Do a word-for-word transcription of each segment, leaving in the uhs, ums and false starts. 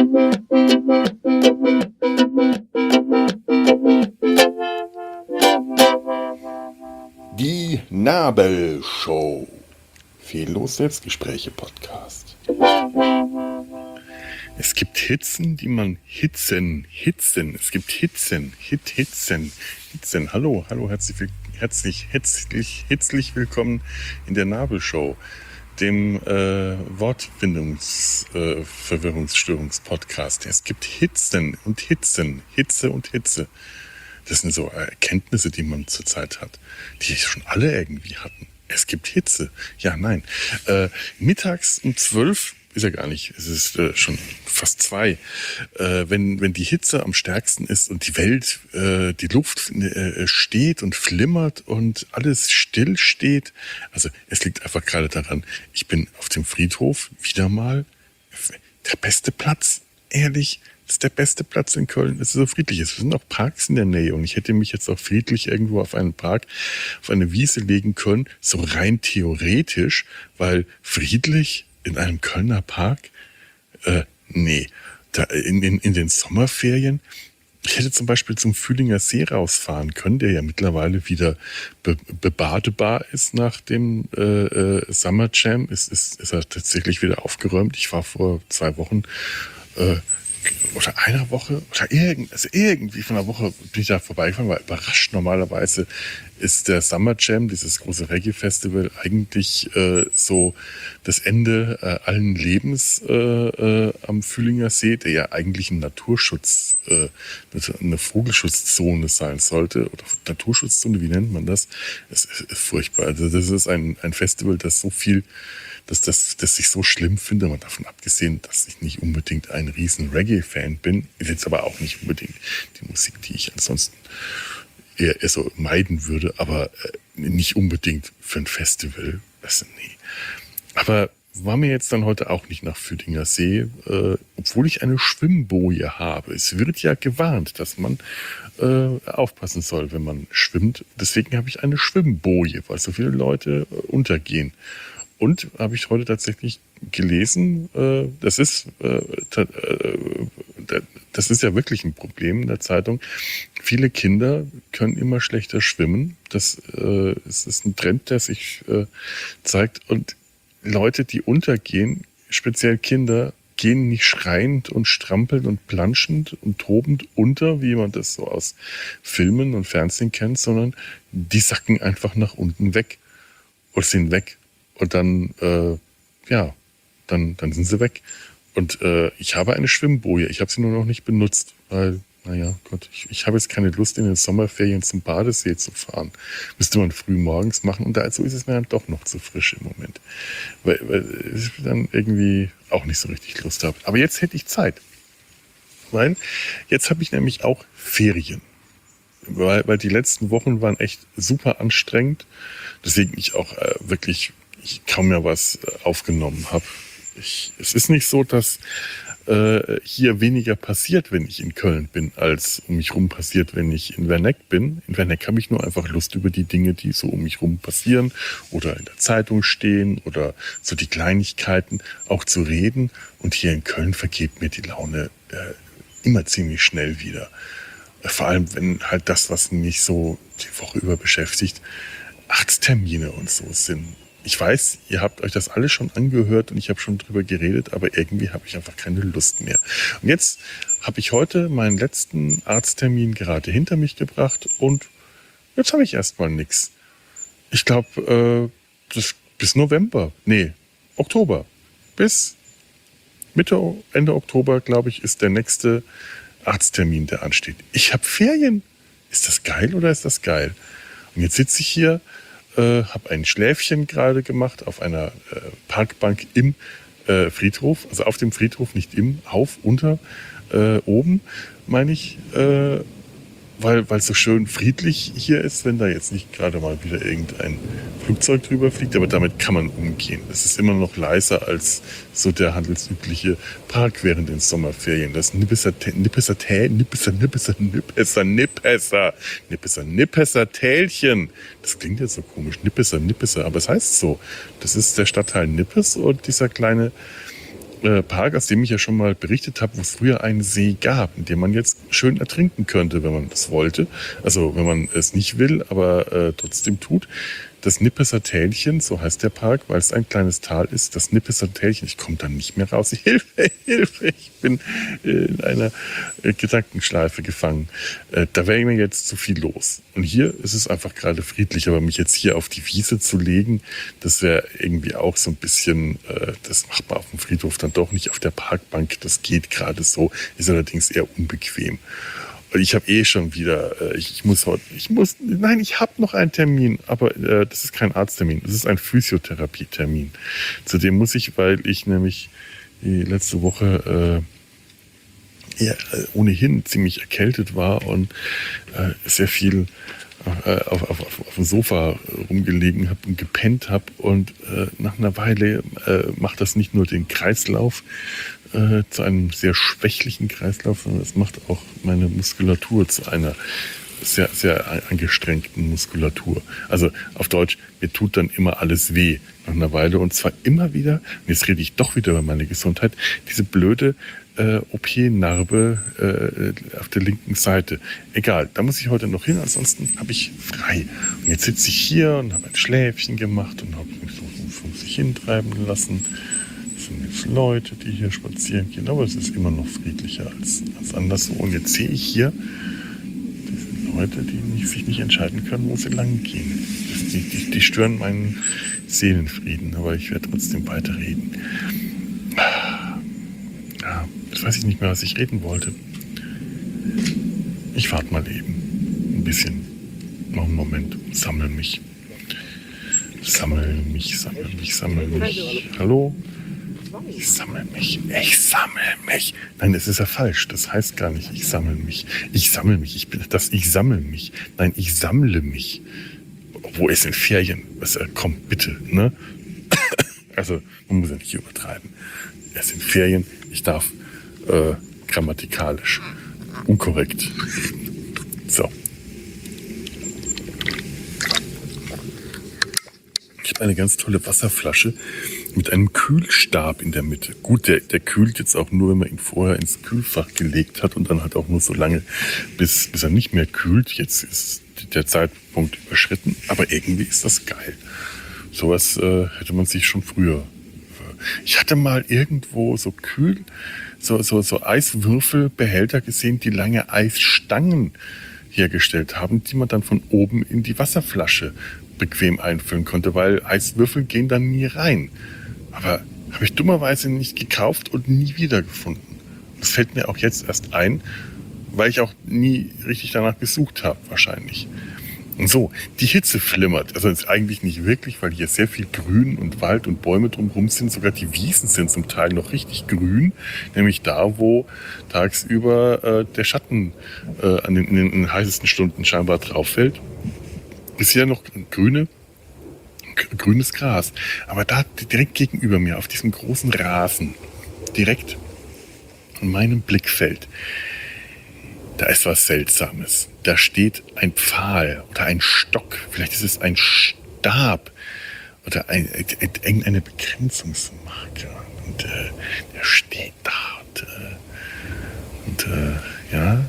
Die Nabelshow. Fehllos Selbstgespräche-Podcast. Es gibt Hitzen, die man hitzen, hitzen. Es gibt Hitzen, Hit, Hitzen, Hitzen. Hallo, hallo, herzlich, herzlich, herzlich, herzlich willkommen in der Nabelshow, dem äh, Wortfindungs-Verwirrungsstörungs-Podcast. Äh, es gibt Hitzen und Hitzen, Hitze und Hitze. Das sind so Erkenntnisse, die man zurzeit hat, die schon alle irgendwie hatten. Es gibt Hitze. Ja, nein. Äh, mittags um zwölf ist ja gar nicht. Es ist äh, schon fast zwei. Äh, wenn wenn die Hitze am stärksten ist und die Welt, äh, die Luft äh, steht und flimmert und alles still steht. Also es liegt einfach gerade daran, ich bin auf dem Friedhof wieder mal der beste Platz. Ehrlich. Das ist der beste Platz in Köln. Es ist so friedlich. Es sind auch Parks in der Nähe und ich hätte mich jetzt auch friedlich irgendwo auf einen Park, auf eine Wiese legen können, so rein theoretisch, weil friedlich in einem Kölner Park, äh, nee, da in, in, in den Sommerferien, ich hätte zum Beispiel zum Fühlinger See rausfahren können, der ja mittlerweile wieder be, bebadebar ist nach dem äh, äh, Summer Jam. Es ist, ist er tatsächlich wieder aufgeräumt. Ich war vor zwei Wochen äh, oder einer Woche oder irgend, also irgendwie von einer Woche bin ich da vorbeigefahren, war überrascht. Normalerweise ist der Summer Jam, dieses große Reggae-Festival, eigentlich äh, so das Ende äh, allen Lebens äh, äh, am Fühlinger See, der ja eigentlich ein Naturschutz, äh, eine Vogelschutzzone sein sollte. Oder Naturschutzzone, wie nennt man das? Es ist furchtbar. Also das ist ein, ein Festival, das so viel dass das, dass ich so schlimm finde, mal davon abgesehen, dass ich nicht unbedingt ein riesen Reggae-Fan bin, ist jetzt aber auch nicht unbedingt die Musik, die ich ansonsten eher, eher so meiden würde, aber äh, nicht unbedingt für ein Festival. Also, nee. Aber war mir jetzt dann heute auch nicht nach Fühlinger See, äh, obwohl ich eine Schwimmboje habe. Es wird ja gewarnt, dass man äh, aufpassen soll, wenn man schwimmt. Deswegen habe ich eine Schwimmboje, weil so viele Leute äh, untergehen. Und habe ich heute tatsächlich gelesen, äh, das ist äh, das ist ja wirklich ein Problem in der Zeitung. Viele Kinder können immer schlechter schwimmen. Das äh, es ist ein Trend, der sich äh, zeigt. Und Leute, die untergehen, speziell Kinder, gehen nicht schreiend und strampelnd und planschend und tobend unter, wie man das so aus Filmen und Fernsehen kennt, sondern die sacken einfach nach unten weg oder sind weg. Und dann, äh, ja, dann, dann sind sie weg. Und äh, ich habe eine Schwimmboje. Ich habe sie nur noch nicht benutzt, weil, naja, Gott, ich, ich habe jetzt keine Lust, in den Sommerferien zum Badesee zu fahren. Müsste man früh morgens machen. Und dazu ist es mir dann doch noch zu frisch im Moment. Weil, weil ich dann irgendwie auch nicht so richtig Lust habe. Aber jetzt hätte ich Zeit. Weil jetzt habe ich nämlich auch Ferien. Weil, weil die letzten Wochen waren echt super anstrengend. Deswegen ich auch äh, wirklich ich kaum mehr was aufgenommen habe. Ich, es ist nicht so, dass äh, hier weniger passiert, wenn ich in Köln bin, als um mich rum passiert, wenn ich in Werneck bin. In Werneck habe ich nur einfach Lust über die Dinge, die so um mich rum passieren oder in der Zeitung stehen oder so die Kleinigkeiten auch zu reden. Und hier in Köln vergeht mir die Laune äh, immer ziemlich schnell wieder. Vor allem, wenn halt das, was mich so die Woche über beschäftigt, Arzttermine und so sind. Ich weiß, ihr habt euch das alles schon angehört und ich habe schon drüber geredet, aber irgendwie habe ich einfach keine Lust mehr. Und jetzt habe ich heute meinen letzten Arzttermin gerade hinter mich gebracht und jetzt habe ich erstmal nichts. Ich glaube, äh, bis November, nee, Oktober, bis Mitte, Ende Oktober, glaube ich, ist der nächste Arzttermin, der ansteht. Ich habe Ferien. Ist das geil oder ist das geil? Und jetzt sitze ich hier, äh, habe ein Schläfchen gerade gemacht auf einer äh, Parkbank im äh, Friedhof, also auf dem Friedhof, nicht im, auf, unter, äh, oben, meine ich, äh, weil weil es so schön friedlich hier ist, wenn da jetzt nicht gerade mal wieder irgendein Flugzeug drüber fliegt, aber damit kann man umgehen. Es ist immer noch leiser als so der handelsübliche Park während den Sommerferien. Das Nippeser, Nippeser, Nippeser, Nippeser, Nippeser, Nippeser, Nippeser, Nippeser Tälchen. Das klingt jetzt so komisch, Nippeser, Nippeser, aber es heißt so. Das ist der Stadtteil Nippes und dieser kleine äh, Park, aus dem ich ja schon mal berichtet habe, wo es früher einen See gab, in dem man jetzt schön ertrinken könnte, wenn man das wollte. Also wenn man es nicht will, aber äh, trotzdem tut. Das Nippeser Tälchen, so heißt der Park, weil es ein kleines Tal ist. Das Nippeser Tälchen, ich komme da nicht mehr raus. Hilfe, Hilfe, ich bin in einer äh, Gedankenschleife gefangen. Äh, da wäre mir jetzt zu viel los. Und hier ist es einfach gerade friedlich, aber mich jetzt hier auf die Wiese zu legen, das wäre irgendwie auch so ein bisschen, äh, das macht man auf dem Friedhof dann doch nicht, auf der Parkbank. Das geht gerade so, ist allerdings eher unbequem. Und ich habe eh schon wieder, äh, ich, ich muss heute, ich muss, nein, ich habe noch einen Termin, aber äh, das ist kein Arzttermin, das ist ein Physiotherapietermin. Zu dem muss ich, weil ich nämlich die letzte Woche äh, eher, äh, ohnehin ziemlich erkältet war und äh, sehr viel äh, auf, auf, auf, auf dem Sofa rumgelegen habe und gepennt habe. Und äh, nach einer Weile äh, macht das nicht nur den Kreislauf äh, zu einem sehr schwächlichen Kreislauf, sondern es macht auch meine Muskulatur zu einer sehr, sehr angestrengten Muskulatur. Also auf Deutsch, mir tut dann immer alles weh nach einer Weile. Und zwar immer wieder, und jetzt rede ich doch wieder über meine Gesundheit, diese blöde äh, O P-Narbe äh, auf der linken Seite. Egal, da muss ich heute noch hin, ansonsten habe ich frei. Und jetzt sitze ich hier und habe ein Schläfchen gemacht und habe mich so vor sich hintreiben lassen. Das sind jetzt Leute, die hier spazieren gehen, aber es ist immer noch friedlicher als, als anderswo. Und jetzt sehe ich hier diese Leute, die nicht, sich nicht entscheiden können, wo sie lang gehen. Das, die, die, die stören meinen Seelenfrieden, aber ich werde trotzdem weiterreden. Ja, jetzt weiß ich nicht mehr, was ich reden wollte. Ich warte mal eben ein bisschen. Noch einen Moment. Sammel mich. Sammel mich, sammel mich, sammel mich. Hallo? Ich sammle mich. Ich sammle mich. Nein, das ist ja falsch. Das heißt gar nicht, ich sammle mich. Ich sammle mich. Ich bin das, ich sammle mich. Nein, ich sammle mich. Wo ist in Ferien? Was, äh, komm, bitte, ne? Also, man muss ja nicht übertreiben. Es sind Ferien. Ich darf äh, grammatikalisch unkorrekt reden. So. Ich habe eine ganz tolle Wasserflasche mit einem Kühlstab in der Mitte. Gut, der, der kühlt jetzt auch nur, wenn man ihn vorher ins Kühlfach gelegt hat und dann halt auch nur so lange, bis, bis er nicht mehr kühlt. Jetzt ist der Zeitpunkt überschritten, aber irgendwie ist das geil. Sowas äh, hätte man sich schon früher. Ich hatte mal irgendwo so kühl, so, so, so Eiswürfelbehälter gesehen, die lange Eisstangen hergestellt haben, die man dann von oben in die Wasserflasche bequem einfüllen konnte, weil Eiswürfel gehen dann nie rein. Aber habe ich dummerweise nicht gekauft und nie wiedergefunden. Das fällt mir auch jetzt erst ein, weil ich auch nie richtig danach gesucht habe, wahrscheinlich. Und so, die Hitze flimmert. Also ist eigentlich nicht wirklich, weil hier sehr viel Grün und Wald und Bäume drumherum sind. Sogar die Wiesen sind zum Teil noch richtig grün. Nämlich da, wo tagsüber äh, der Schatten äh, an den, in den heißesten Stunden scheinbar drauf fällt. Ist hier noch grüne, grünes Gras. Aber da direkt gegenüber mir, auf diesem großen Rasen, direkt in meinem Blickfeld, da ist was Seltsames. Da steht ein Pfahl oder ein Stock, vielleicht ist es ein Stab oder ein, irgendeine Begrenzungsmarke. Und äh, der steht da und, äh, und äh, ja,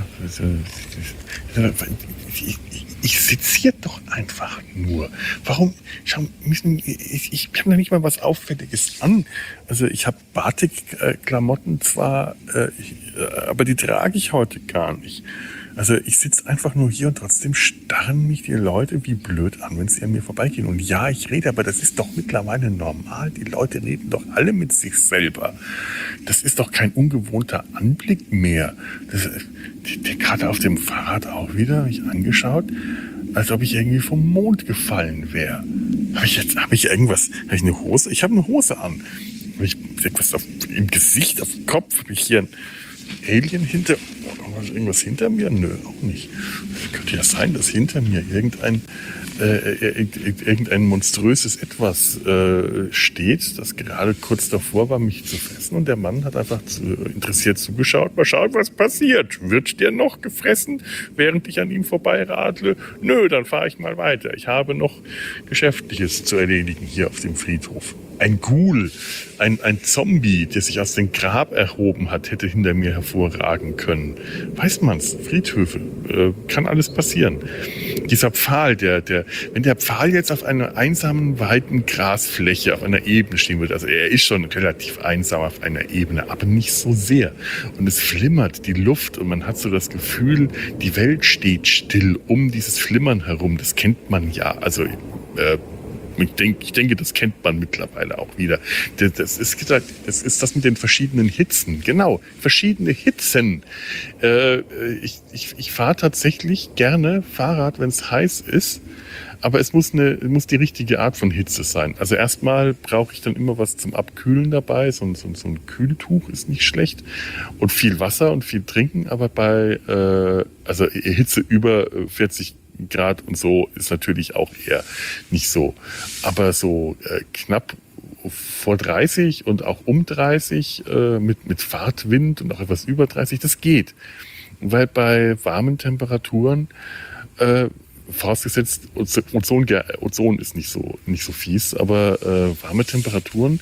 ich, ich sitze hier doch einfach nur. Warum? Schau, müssen, ich, ich habe noch nicht mal was Auffälliges an. Also ich habe Batik-Klamotten zwar, äh, ich, äh, aber die trage ich heute gar nicht. Also ich sitze einfach nur hier und trotzdem starren mich die Leute wie blöd an, wenn sie an mir vorbeigehen. Und ja, ich rede, aber das ist doch mittlerweile normal. Die Leute reden doch alle mit sich selber. Das ist doch kein ungewohnter Anblick mehr. Das, die, die, gerade auf dem Fahrrad auch wieder mich angeschaut, als ob ich irgendwie vom Mond gefallen wäre. Habe ich jetzt, habe ich irgendwas, habe ich eine Hose? Ich habe eine Hose an. Habe ich irgendwas auf, im Gesicht, auf dem Kopf? Habe ich hier ein Alien hinter, irgendwas hinter mir? Nö, auch nicht. Könnte ja sein, dass hinter mir irgendein, äh, irgendein monströses Etwas äh, steht, das gerade kurz davor war, mich zu fressen. Und der Mann hat einfach zu, interessiert zugeschaut. Mal schauen, was passiert. Wird der noch gefressen, während ich an ihm vorbeiradle? Nö, dann fahre ich mal weiter. Ich habe noch Geschäftliches zu erledigen hier auf dem Friedhof. Ein Ghoul, ein, ein Zombie, der sich aus dem Grab erhoben hat, hätte hinter mir hervorragen können. Weiß man's, Friedhöfe, äh, kann alles passieren. Dieser Pfahl, der, der, wenn der Pfahl jetzt auf einer einsamen, weiten Grasfläche, auf einer Ebene stehen würde, also er ist schon relativ einsam auf einer Ebene, aber nicht so sehr. Und es flimmert die Luft und man hat so das Gefühl, die Welt steht still um dieses Flimmern herum. Das kennt man ja, also äh, Ich denke, ich denke, das kennt man mittlerweile auch wieder. Das ist, das ist das mit den verschiedenen Hitzen. Genau, verschiedene Hitzen. Äh, ich ich, ich fahre tatsächlich gerne Fahrrad, wenn es heiß ist. Aber es muss, eine, muss die richtige Art von Hitze sein. Also erstmal brauche ich dann immer was zum Abkühlen dabei. So ein, so, ein, so ein Kühltuch ist nicht schlecht. Und viel Wasser und viel trinken. Aber bei äh, also Hitze über vierzig Grad und so ist natürlich auch eher nicht so. Aber so äh, knapp vor dreißig und auch um dreißig äh, mit, mit Fahrtwind und auch etwas über dreißig, das geht. Weil bei warmen Temperaturen, äh, vorausgesetzt Ozon, Ozon ist nicht so, nicht so fies, aber äh, warme Temperaturen,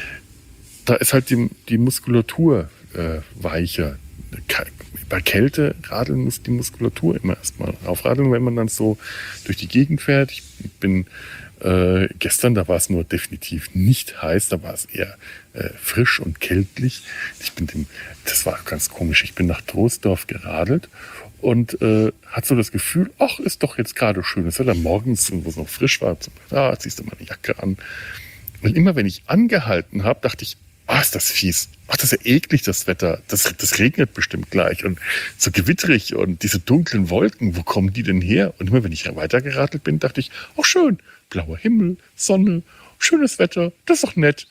da ist halt die, die Muskulatur äh, weicher. Bei Kälte radeln muss die Muskulatur immer erstmal aufradeln, wenn man dann so durch die Gegend fährt. Ich bin äh, gestern, da war es nur definitiv nicht heiß, da war es eher äh, frisch und kältlich. Ich bin dem, das war ganz komisch, ich bin nach Troisdorf geradelt und äh, hatte so das Gefühl, ach, ist doch jetzt gerade schönes Wetter. Morgens, wo es noch frisch war, ah, ziehst du mal eine Jacke an. Und immer wenn ich angehalten habe, dachte ich, ah, ist das fies. Ach, das ist ja eklig, das Wetter. Das, das regnet bestimmt gleich. Und so gewitterig und diese dunklen Wolken, wo kommen die denn her? Und immer wenn ich weitergeradelt bin, dachte ich, oh schön, blauer Himmel, Sonne, schönes Wetter, das ist doch nett.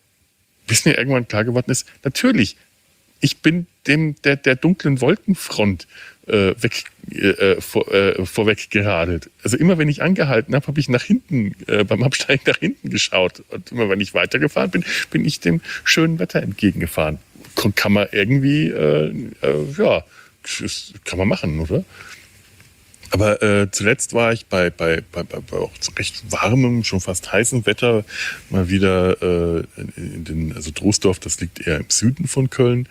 Bis mir irgendwann klar geworden ist, natürlich, ich bin dem der, der dunklen Wolkenfront äh, weg, äh, vor, äh, vorweg geradelt. Also immer wenn ich angehalten habe, habe ich nach hinten, äh, beim Absteigen nach hinten geschaut. Und immer wenn ich weitergefahren bin, bin ich dem schönen Wetter entgegengefahren. Kann man irgendwie, äh, äh, ja, kann man machen, oder? Aber äh, zuletzt war ich bei, bei, bei, bei auch recht warmem, schon fast heißem Wetter mal wieder äh, in den, also Troisdorf, das liegt eher im Süden von Köln.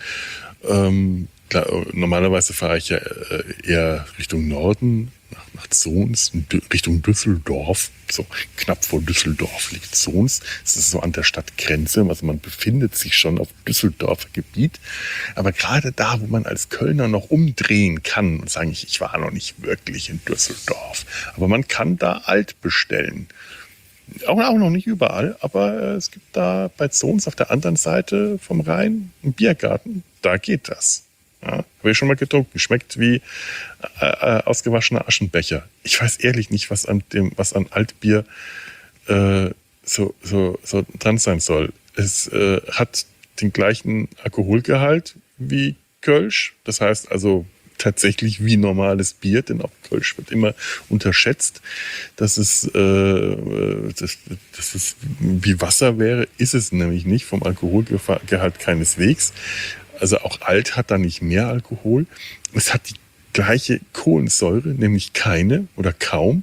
Ähm, klar, normalerweise fahre ich ja äh, eher Richtung Norden, nach, nach Zons, Richtung Düsseldorf. So knapp vor Düsseldorf liegt Zons. Das ist so an der Stadtgrenze, also man befindet sich schon auf Düsseldorfer Gebiet. Aber gerade da, wo man als Kölner noch umdrehen kann und sagen, ich, ich war noch nicht wirklich in Düsseldorf. Aber man kann da alt bestellen. Auch, auch noch nicht überall, aber äh, es gibt da bei Zons auf der anderen Seite vom Rhein einen Biergarten. Da geht das. Ja, habe ich schon mal getrunken. Schmeckt wie äh, äh, ausgewaschener Aschenbecher. Ich weiß ehrlich nicht, was an dem, was an Altbier äh, so, so, so dran sein soll. Es äh, hat den gleichen Alkoholgehalt wie Kölsch. Das heißt also tatsächlich wie normales Bier, denn auch Kölsch wird immer unterschätzt, dass es, äh, dass, dass es wie Wasser wäre. Ist es nämlich nicht, vom Alkoholgehalt keineswegs. Also auch Alt hat da nicht mehr Alkohol. Es hat die gleiche Kohlensäure, nämlich keine oder kaum.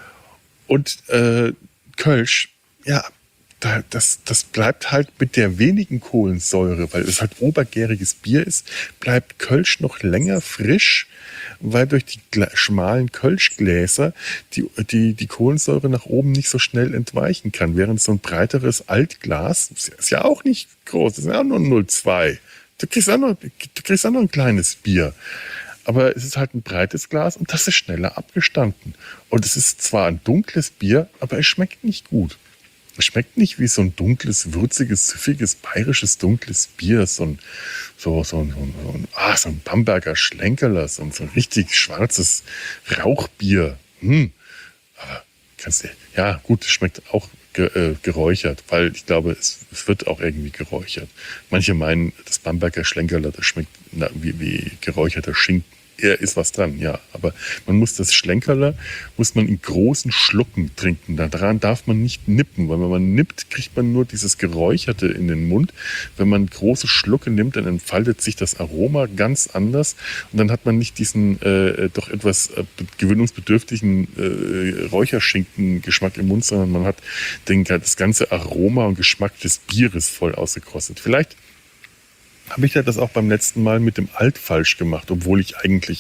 Und äh, Kölsch, ja, da, das, das bleibt halt mit der wenigen Kohlensäure, weil es halt obergäriges Bier ist, bleibt Kölsch noch länger frisch, weil durch die schmalen Kölschgläser die, die, die Kohlensäure nach oben nicht so schnell entweichen kann. Während so ein breiteres Altglas, ist ja auch nicht groß, das ist ja auch nur null Komma zwei. Du kriegst auch noch, du kriegst auch noch ein kleines Bier. Aber es ist halt ein breites Glas und das ist schneller abgestanden. Und es ist zwar ein dunkles Bier, aber es schmeckt nicht gut. Es schmeckt nicht wie so ein dunkles, würziges, süffiges, bayerisches, dunkles Bier. So ein, so, so, so, so, ein, ah, so ein Bamberger Schlenkerler, so ein, so ein richtig schwarzes Rauchbier. Hm. Aber kannst du, ja gut, es schmeckt auch geräuchert, weil ich glaube, es, es wird auch irgendwie geräuchert. Manche meinen, das Bamberger Schlenkerler, das schmeckt na, wie, wie geräucherter Schinken. er ist was dran, ja. Aber man muss das Schlenkerler, muss man in großen Schlucken trinken. Daran darf man nicht nippen, weil wenn man nippt, kriegt man nur dieses Geräucherte in den Mund. Wenn man große Schlucke nimmt, dann entfaltet sich das Aroma ganz anders. Und dann hat man nicht diesen äh, doch etwas äh, gewöhnungsbedürftigen äh, Räucherschinken-Geschmack im Mund, sondern man hat den, das ganze Aroma und Geschmack des Bieres voll ausgekostet. Vielleicht habe ich ja das auch beim letzten Mal mit dem Alt falsch gemacht, obwohl ich eigentlich,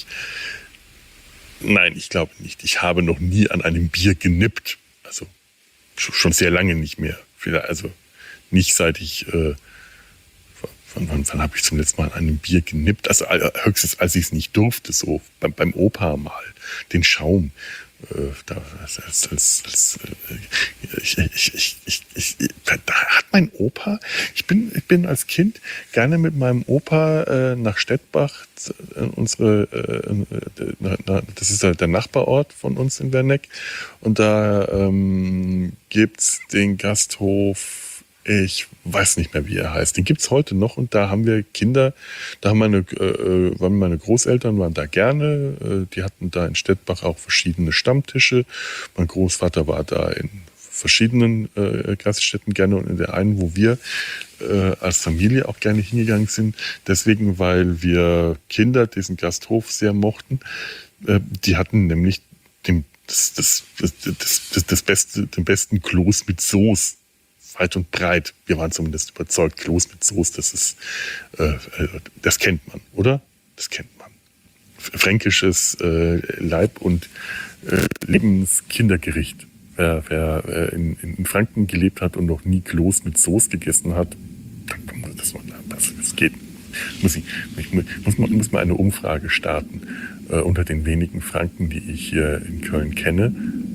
nein, ich glaube nicht. Ich habe noch nie an einem Bier genippt. Also schon sehr lange nicht mehr. Also nicht seit ich, äh, wann, wann, wann habe ich zum letzten Mal an einem Bier genippt? Also höchstens, als ich es nicht durfte, so beim, beim Opa mal, den Schaum. Äh, da, als, als, als, äh, ich, ich, ich, ich, ich, da hat mein Opa, ich bin, ich bin als Kind gerne mit meinem Opa äh, nach Stettbach, äh, unsere, äh, na, das ist halt der Nachbarort von uns in Werneck, und da ähm, gibt's den Gasthof, ich weiß nicht mehr, wie er heißt. Den gibt's heute noch, und da haben wir Kinder, da haben meine, äh, waren meine Großeltern waren da gerne, äh, die hatten da in Stettbach auch verschiedene Stammtische. Mein Großvater war da in verschiedenen äh, Gaststätten gerne, und in der einen, wo wir äh, als Familie auch gerne hingegangen sind, deswegen, weil wir Kinder diesen Gasthof sehr mochten. Äh, die hatten nämlich den, das, das, das, das, das beste, den besten Kloß mit Soße. Weit und breit. Wir waren zumindest überzeugt, Kloß mit Soße, das ist, äh, das kennt man, oder? Das kennt man. Fränkisches äh, Leib- und äh, Lebenskindergericht. Wer, wer äh, in, in Franken gelebt hat und noch nie Kloß mit Soße gegessen hat, das, das, das geht. Muss ich, ich muss, man, muss mal eine Umfrage starten äh, unter den wenigen Franken, die ich hier in Köln kenne.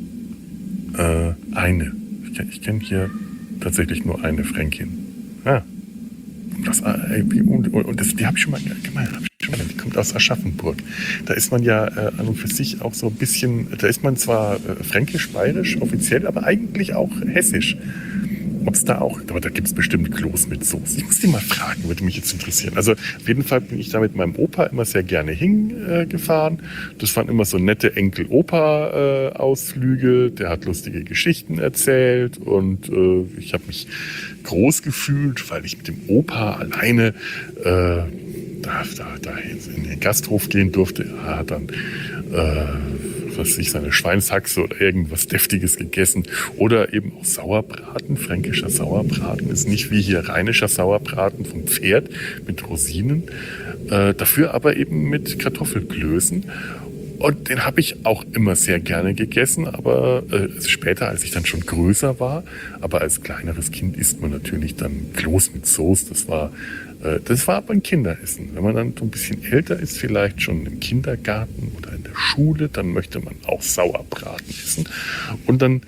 Äh, eine. Ich kenne ich kenn hier tatsächlich nur eine Fränkin. Ah. Das, und, und das, die habe ich schon mal, hab ich schon mal, die kommt aus Aschaffenburg. Da ist man ja äh, an und für sich auch so ein bisschen, da ist man zwar äh, fränkisch-bayerisch offiziell, aber eigentlich auch hessisch. Ob es da auch, aber da gibt es bestimmt Kloß mit Soße. Ich muss die mal fragen, würde mich jetzt interessieren. Also auf jeden Fall bin ich da mit meinem Opa immer sehr gerne hingefahren. Äh, das waren immer so nette Enkel-Opa-Ausflüge. Äh, Der hat lustige Geschichten erzählt, und äh, ich habe mich groß gefühlt, weil ich mit dem Opa alleine äh, da, da, da in den Gasthof gehen durfte. Er hat dann äh, was weiß ich, seine Schweinshaxe oder irgendwas Deftiges gegessen. Oder eben auch Sauerbraten. Fränkischer Sauerbraten ist nicht wie hier rheinischer Sauerbraten vom Pferd mit Rosinen. Äh, dafür aber eben mit Kartoffelklößen. Und den habe ich auch immer sehr gerne gegessen, aber äh, später, als ich dann schon größer war, aber als kleineres Kind isst man natürlich dann Kloß mit Soße. Das war, äh, das war aber ein Kinderessen. Wenn man dann so ein bisschen älter ist, vielleicht schon im Kindergarten oder in der Schule, dann möchte man auch Sauerbraten essen. Und dann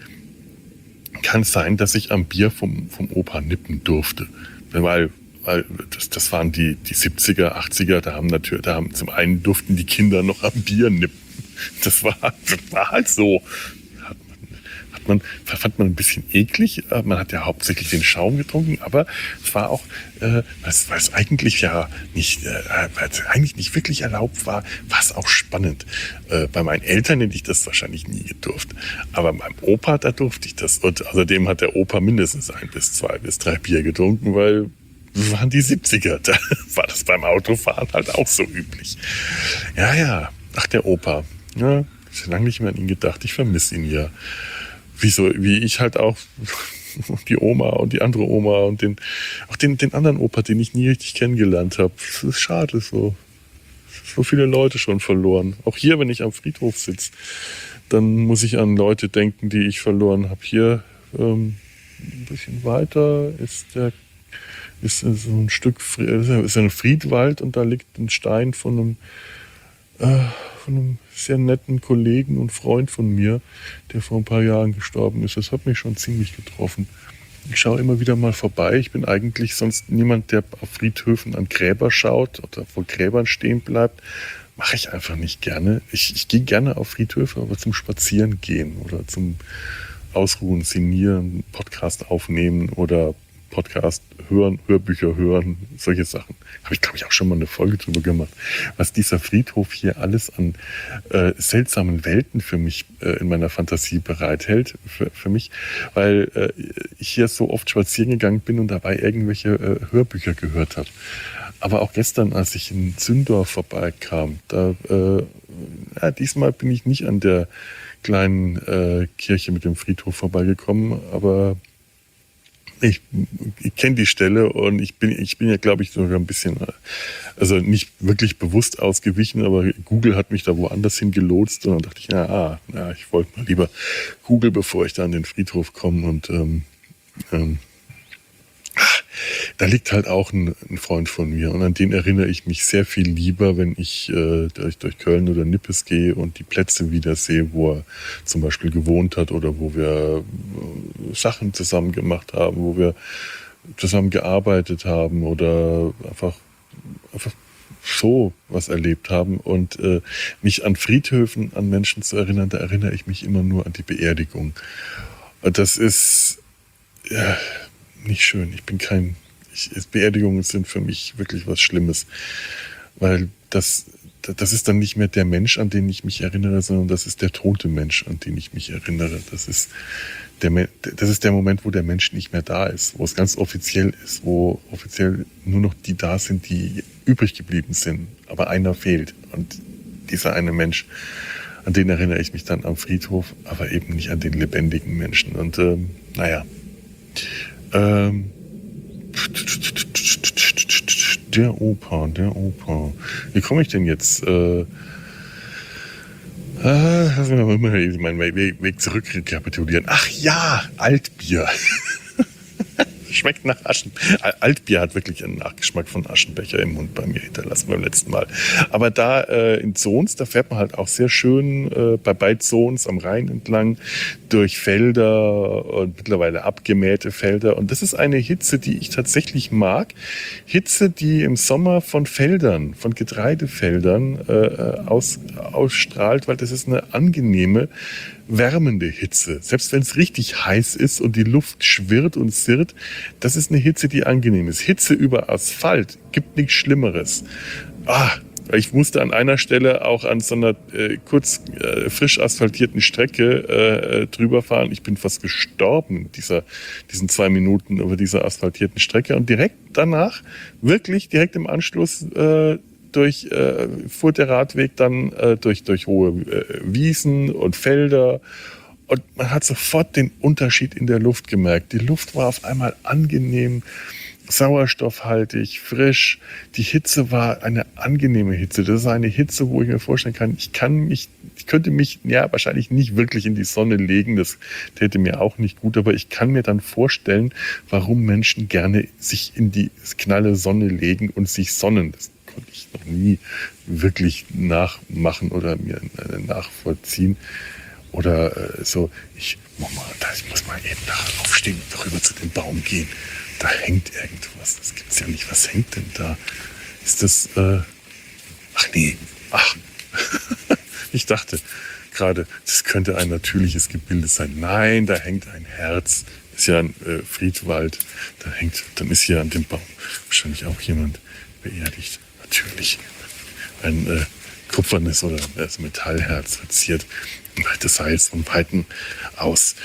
kann es sein, dass ich am Bier vom, vom Opa nippen durfte, weil Weil das, das waren die, die siebziger, achtziger, da haben natürlich, da haben zum einen durften die Kinder noch am Bier nippen. Das war, das war halt so. Hat man, hat man, fand man ein bisschen eklig. Man hat ja hauptsächlich den Schaum getrunken, aber es war auch, äh, was, was eigentlich ja nicht, äh, was eigentlich nicht wirklich erlaubt war, war es auch spannend. Äh, bei meinen Eltern hätte ich das wahrscheinlich nie gedurft. Aber beim Opa, da durfte ich das. Und außerdem hat der Opa mindestens ein bis zwei bis drei Bier getrunken, weil das waren die siebziger, da war das beim Autofahren halt auch so üblich. Ja, ja, ach, der Opa. Ja, schon lange nicht mehr an ihn gedacht. Ich vermisse ihn ja. Wie, so, wie ich halt auch die Oma und die andere Oma und den, auch den, den anderen Opa, den ich nie richtig kennengelernt habe. Das ist schade so. So viele Leute schon verloren. Auch hier, wenn ich am Friedhof sitze, dann muss ich an Leute denken, die ich verloren habe. Hier ähm, ein bisschen weiter ist der ist so ein Stück, ist ein Friedwald, und da liegt ein Stein von einem, äh, von einem sehr netten Kollegen und Freund von mir, der vor ein paar Jahren gestorben ist. Das hat mich schon ziemlich getroffen. Ich schaue immer wieder mal vorbei. Ich bin eigentlich sonst niemand, der auf Friedhöfen an Gräber schaut oder vor Gräbern stehen bleibt. Mache ich einfach nicht gerne. Ich, ich gehe gerne auf Friedhöfe, aber zum Spazieren gehen oder zum Ausruhen, Sinnieren, Podcast aufnehmen oder Podcast hören, Hörbücher hören, solche Sachen. Habe ich, glaube ich, auch schon mal eine Folge drüber gemacht, was dieser Friedhof hier alles an äh, seltsamen Welten für mich äh, in meiner Fantasie bereithält, für, für mich, weil äh, ich hier so oft spazieren gegangen bin und dabei irgendwelche äh, Hörbücher gehört habe. Aber auch gestern, als ich in Zündorf vorbeikam, da äh, ja, diesmal bin ich nicht an der kleinen äh, Kirche mit dem Friedhof vorbeigekommen, aber ich, ich kenne die Stelle und ich bin, ich bin ja, glaube ich, sogar ein bisschen, also nicht wirklich bewusst ausgewichen, aber Google hat mich da woanders hingelotst und dann dachte ich, na, ah, na, ich wollte mal lieber Google, bevor ich da an den Friedhof komme und ähm, ähm, da liegt halt auch ein, ein Freund von mir und an den erinnere ich mich sehr viel lieber, wenn ich äh, durch, durch Köln oder Nippes gehe und die Plätze wieder sehe, wo er zum Beispiel gewohnt hat oder wo wir äh, Sachen zusammen gemacht haben, wo wir zusammen gearbeitet haben oder einfach, einfach so was erlebt haben. Und äh, mich an Friedhöfen, an Menschen zu erinnern, da erinnere ich mich immer nur an die Beerdigung. Und das ist ja, nicht schön. Ich bin kein... Ich, Beerdigungen sind für mich wirklich was Schlimmes, weil das, das ist dann nicht mehr der Mensch, an den ich mich erinnere, sondern das ist der tote Mensch, an den ich mich erinnere. Das ist der, das ist der Moment, wo der Mensch nicht mehr da ist, wo es ganz offiziell ist, wo offiziell nur noch die da sind, die übrig geblieben sind, aber einer fehlt. Und dieser eine Mensch, an den erinnere ich mich dann am Friedhof, aber eben nicht an den lebendigen Menschen. Und ähm, naja, ähm, der Opa, der Opa. Wie komme ich denn jetzt? Äh, äh, lass mich mal meinen Weg, Weg zurück rekapitulieren. Ach ja, Altbier. Schmeckt nach Aschen. Altbier hat wirklich einen Nachgeschmack von Aschenbecher im Mund bei mir hinterlassen beim letzten Mal. Aber da äh, in Zons, da fährt man halt auch sehr schön äh, bei Beizons am Rhein entlang durch Felder und mittlerweile abgemähte Felder. Und das ist eine Hitze, die ich tatsächlich mag. Hitze, die im Sommer von Feldern, von Getreidefeldern äh, aus, ausstrahlt, weil das ist eine angenehme, wärmende Hitze. Selbst wenn es richtig heiß ist und die Luft schwirrt und sirrt, das ist eine Hitze, die angenehm ist. Hitze über Asphalt gibt nichts Schlimmeres. Ah, ich musste an einer Stelle auch an so einer äh, kurz äh, frisch asphaltierten Strecke äh, drüber fahren. Ich bin fast gestorben, dieser, diesen zwei Minuten über dieser asphaltierten Strecke. Und direkt danach, wirklich direkt im Anschluss, äh, durch äh, fuhr der Radweg dann äh, durch, durch hohe äh, Wiesen und Felder und man hat sofort den Unterschied in der Luft gemerkt. Die Luft war auf einmal angenehm, sauerstoffhaltig, frisch. Die Hitze war eine angenehme Hitze. Das ist eine Hitze, wo ich mir vorstellen kann, ich kann mich, ich könnte mich ja wahrscheinlich nicht wirklich in die Sonne legen. Das täte mir auch nicht gut, aber ich kann mir dann vorstellen, warum Menschen gerne sich in die knalle Sonne legen und sich sonnen. Das konnte ich noch nie wirklich nachmachen oder mir nachvollziehen. Oder äh, so, ich, Mama, da, ich muss mal eben da aufstehen und rüber zu dem Baum gehen. Da hängt irgendwas. Das gibt's ja nicht. Was hängt denn da? Ist das, äh, ach nee, ach. Ich dachte gerade, das könnte ein natürliches Gebilde sein. Nein, da hängt ein Herz. Ist ja ein äh, Friedwald. Da hängt, dann ist hier an dem Baum wahrscheinlich auch jemand beerdigt. Natürlich ein äh, kupfernes oder das Metallherz verziert. Das sah jetzt von Weitem aus.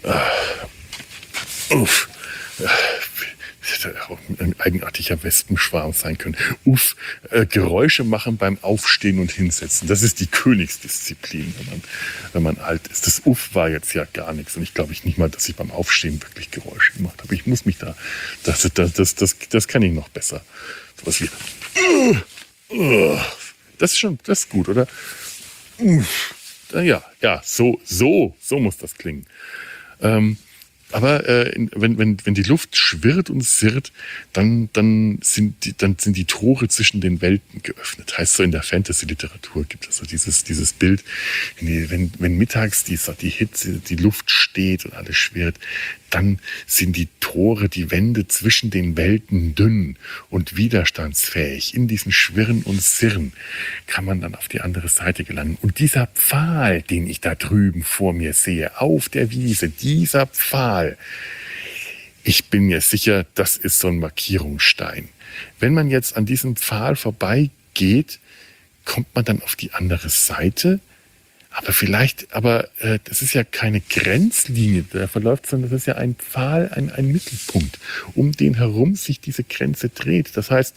Äh, uff. Hätte auch ein eigenartiger Wespenschwarm sein können. Uff, äh, Geräusche machen beim Aufstehen und Hinsetzen. Das ist die Königsdisziplin, wenn man, wenn man alt ist. Das Uff war jetzt ja gar nichts. Und ich glaube ich nicht mal, dass ich beim Aufstehen wirklich Geräusche gemacht habe. Ich muss mich da, das, das, das, das, das kann ich noch besser. So was wie, das ist schon, das ist gut, oder? Ja, ja, so, so, so muss das klingen. Ähm, aber äh, wenn, wenn, wenn die Luft schwirrt und sirrt, dann, dann, sind die, dann sind die Tore zwischen den Welten geöffnet. Heißt so in der Fantasy-Literatur gibt es so dieses, dieses Bild, wenn, wenn mittags die, die Hitze, die Luft steht und alles schwirrt, dann sind die Tore, die Wände zwischen den Welten dünn und widerstandsfähig. In diesen Schwirren und Sirren kann man dann auf die andere Seite gelangen. Und dieser Pfahl, den ich da drüben vor mir sehe, auf der Wiese, dieser Pfahl, Ich bin mir sicher, das ist so ein Markierungsstein. Wenn man jetzt an diesem Pfahl vorbeigeht, kommt man dann auf die andere Seite. Aber vielleicht, aber äh, das ist ja keine Grenzlinie, der verläuft, sondern das ist ja ein Pfahl, ein, ein Mittelpunkt, um den herum sich diese Grenze dreht. Das heißt,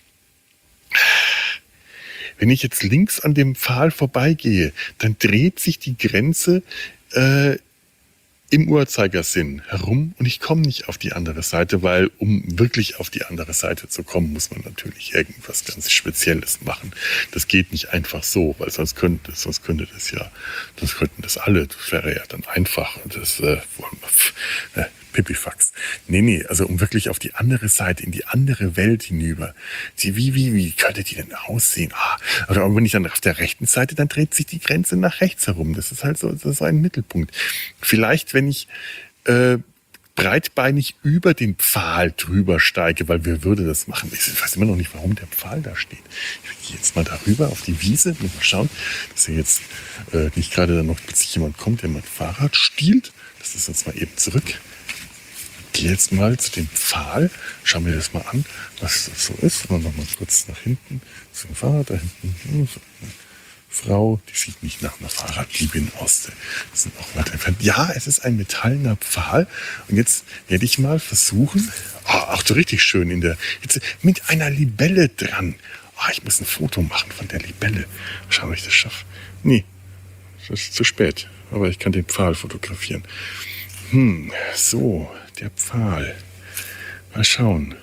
wenn ich jetzt links an dem Pfahl vorbeigehe, dann dreht sich die Grenze äh, im Uhrzeigersinn herum und ich komme nicht auf die andere Seite, weil um wirklich auf die andere Seite zu kommen, muss man natürlich irgendwas ganz Spezielles machen. Das geht nicht einfach so, weil sonst könnte, sonst könnte das ja, sonst könnten das alle, das wäre ja dann einfach. Das äh, äh, Pipifax. Nee, nee, also um wirklich auf die andere Seite, in die andere Welt hinüber. Die, wie, wie, wie könnte die denn aussehen? Ah, oder wenn ich dann auf der rechten Seite, dann dreht sich die Grenze nach rechts herum. Das ist halt so, das ist ein Mittelpunkt. Vielleicht, wenn ich äh, breitbeinig über den Pfahl drüber steige, weil wer würde das machen? Ich weiß immer noch nicht, warum der Pfahl da steht. Ich gehe jetzt mal darüber auf die Wiese, muss mal schauen, dass hier jetzt äh, nicht gerade dann noch plötzlich jemand kommt, der mein Fahrrad stiehlt. Das ist jetzt mal eben zurück. Gehe jetzt mal zu dem Pfahl, schau mir das mal an, was das so ist. Und noch mal kurz nach hinten zu dem Fahrrad, da hinten so eine Frau, die sieht nicht nach einer Fahrraddiebin aus. Das sind auch weiter entfernt. Ja, es ist ein metallener Pfahl. Und jetzt werde ich mal versuchen, oh, auch so richtig schön in der, jetzt mit einer Libelle dran. Oh, ich muss ein Foto machen von der Libelle. Schauen, ob ich das schaffe. Nee, das ist zu spät. Aber ich kann den Pfahl fotografieren. Hm, so. Der Pfahl. Mal schauen.